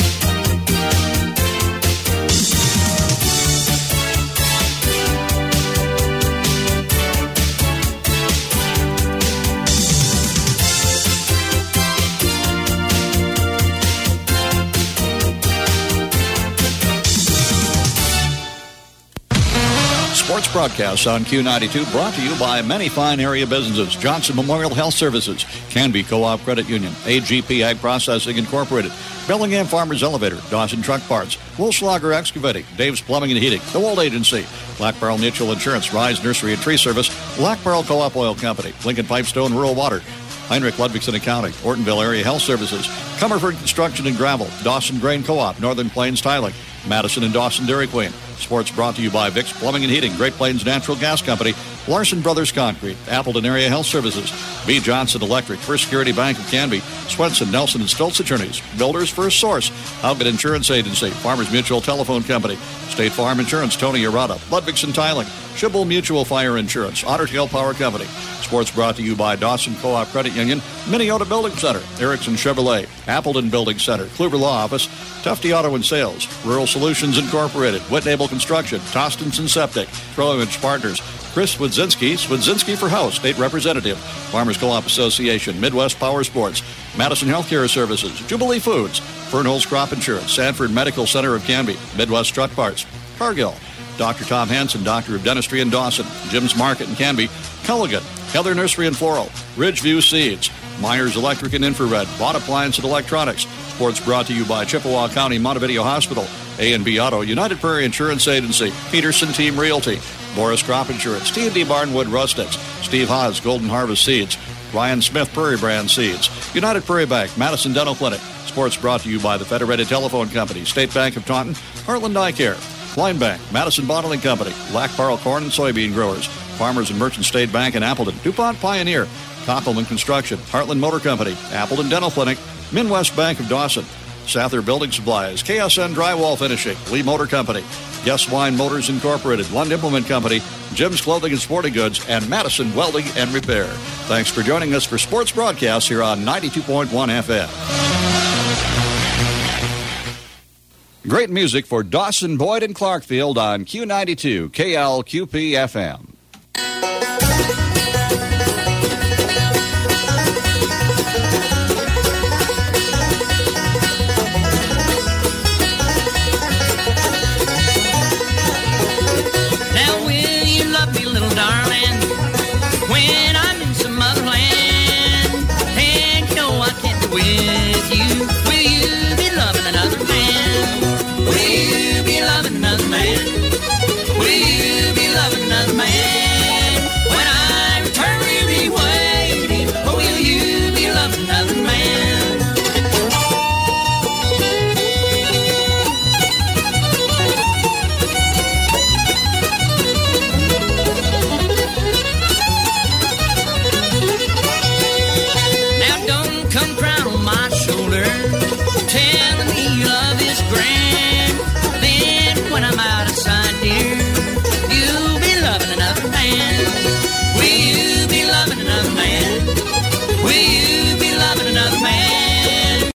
Sports broadcasts on Q92 brought to you by many fine area businesses. Johnson Memorial Health Services, Canby Co-op Credit Union, AGP Ag Processing Incorporated, Bellingham Farmers Elevator, Dawson Truck Parts, Wolfschlager Excavating, Dave's Plumbing and Heating, The Wold Agency, Black Barrel Mutual Insurance, Rise Nursery and Tree Service, Black Barrel Co-op Oil Company, Lincoln Pipestone Rural Water, Heinrich Ludwigson Accounting, Ortonville Area Health Services, Comerford Construction and Gravel, Dawson Grain Co-op, Northern Plains Tiling, Madison and Dawson Dairy Queen. Sports brought to you by Vicks Plumbing and Heating, Great Plains Natural Gas Company, Larson Brothers Concrete, Appleton Area Health Services, B. Johnson Electric, First Security Bank of Canby, Swenson, Nelson, and Stoltz Attorneys, Builders First Source, Haugen Insurance Agency, Farmers Mutual Telephone Company, State Farm Insurance, Tony Arata, Ludwigson Tiling, Schibble Mutual Fire Insurance, Otter Tail Power Company. Sports brought to you by Dawson Co-op Credit Union, Minneota Building Center, Erickson Chevrolet, Appleton Building Center, Kluber Law Office, Tufte Auto and Sales, Rural Solutions Incorporated, Whitnable Construction, Tostenson Septic, Trowimage Partners, Chris Swedzinski for House, State Representative, Farmers Co-op Association, Midwest Power Sports, Madison Healthcare Services, Jubilee Foods, Fernholz Crop Insurance, Sanford Medical Center of Canby, Midwest Truck Parts, Cargill, Dr. Tom Hansen, Doctor of Dentistry in Dawson, Jim's Market in Canby, Culligan, Heather Nursery and Floral, Ridgeview Seeds, Myers Electric and Infrared, Vaught Appliance and Electronics. Sports brought to you by Chippewa County Montevideo Hospital, A&B Auto, United Prairie Insurance Agency, Peterson Team Realty, Morris Crop Insurance, T&D Barnwood Rustics, Steve Haas Golden Harvest Seeds, Ryan Smith Prairie Brand Seeds, United Prairie Bank, Madison Dental Clinic. Sports brought to you by the Federated Telephone Company, State Bank of Taunton, Heartland Eye Care, Klein Bank, Madison Bottling Company, Lac Barrel Corn and Soybean Growers, Farmers and Merchant State Bank in Appleton, DuPont Pioneer, Koppelman Construction, Heartland Motor Company, Appleton Dental Clinic, Midwest Bank of Dawson, Sather Building Supplies, KSN Drywall Finishing, Lee Motor Company, Guess Wine Motors Incorporated, Lund Implement Company, Jim's Clothing and Sporting Goods, and Madison Welding and Repair. Thanks for joining us for sports broadcasts here on 92.1 FM. Great music for Dawson, Boyd, and Clarkfield on Q92 KLQP FM.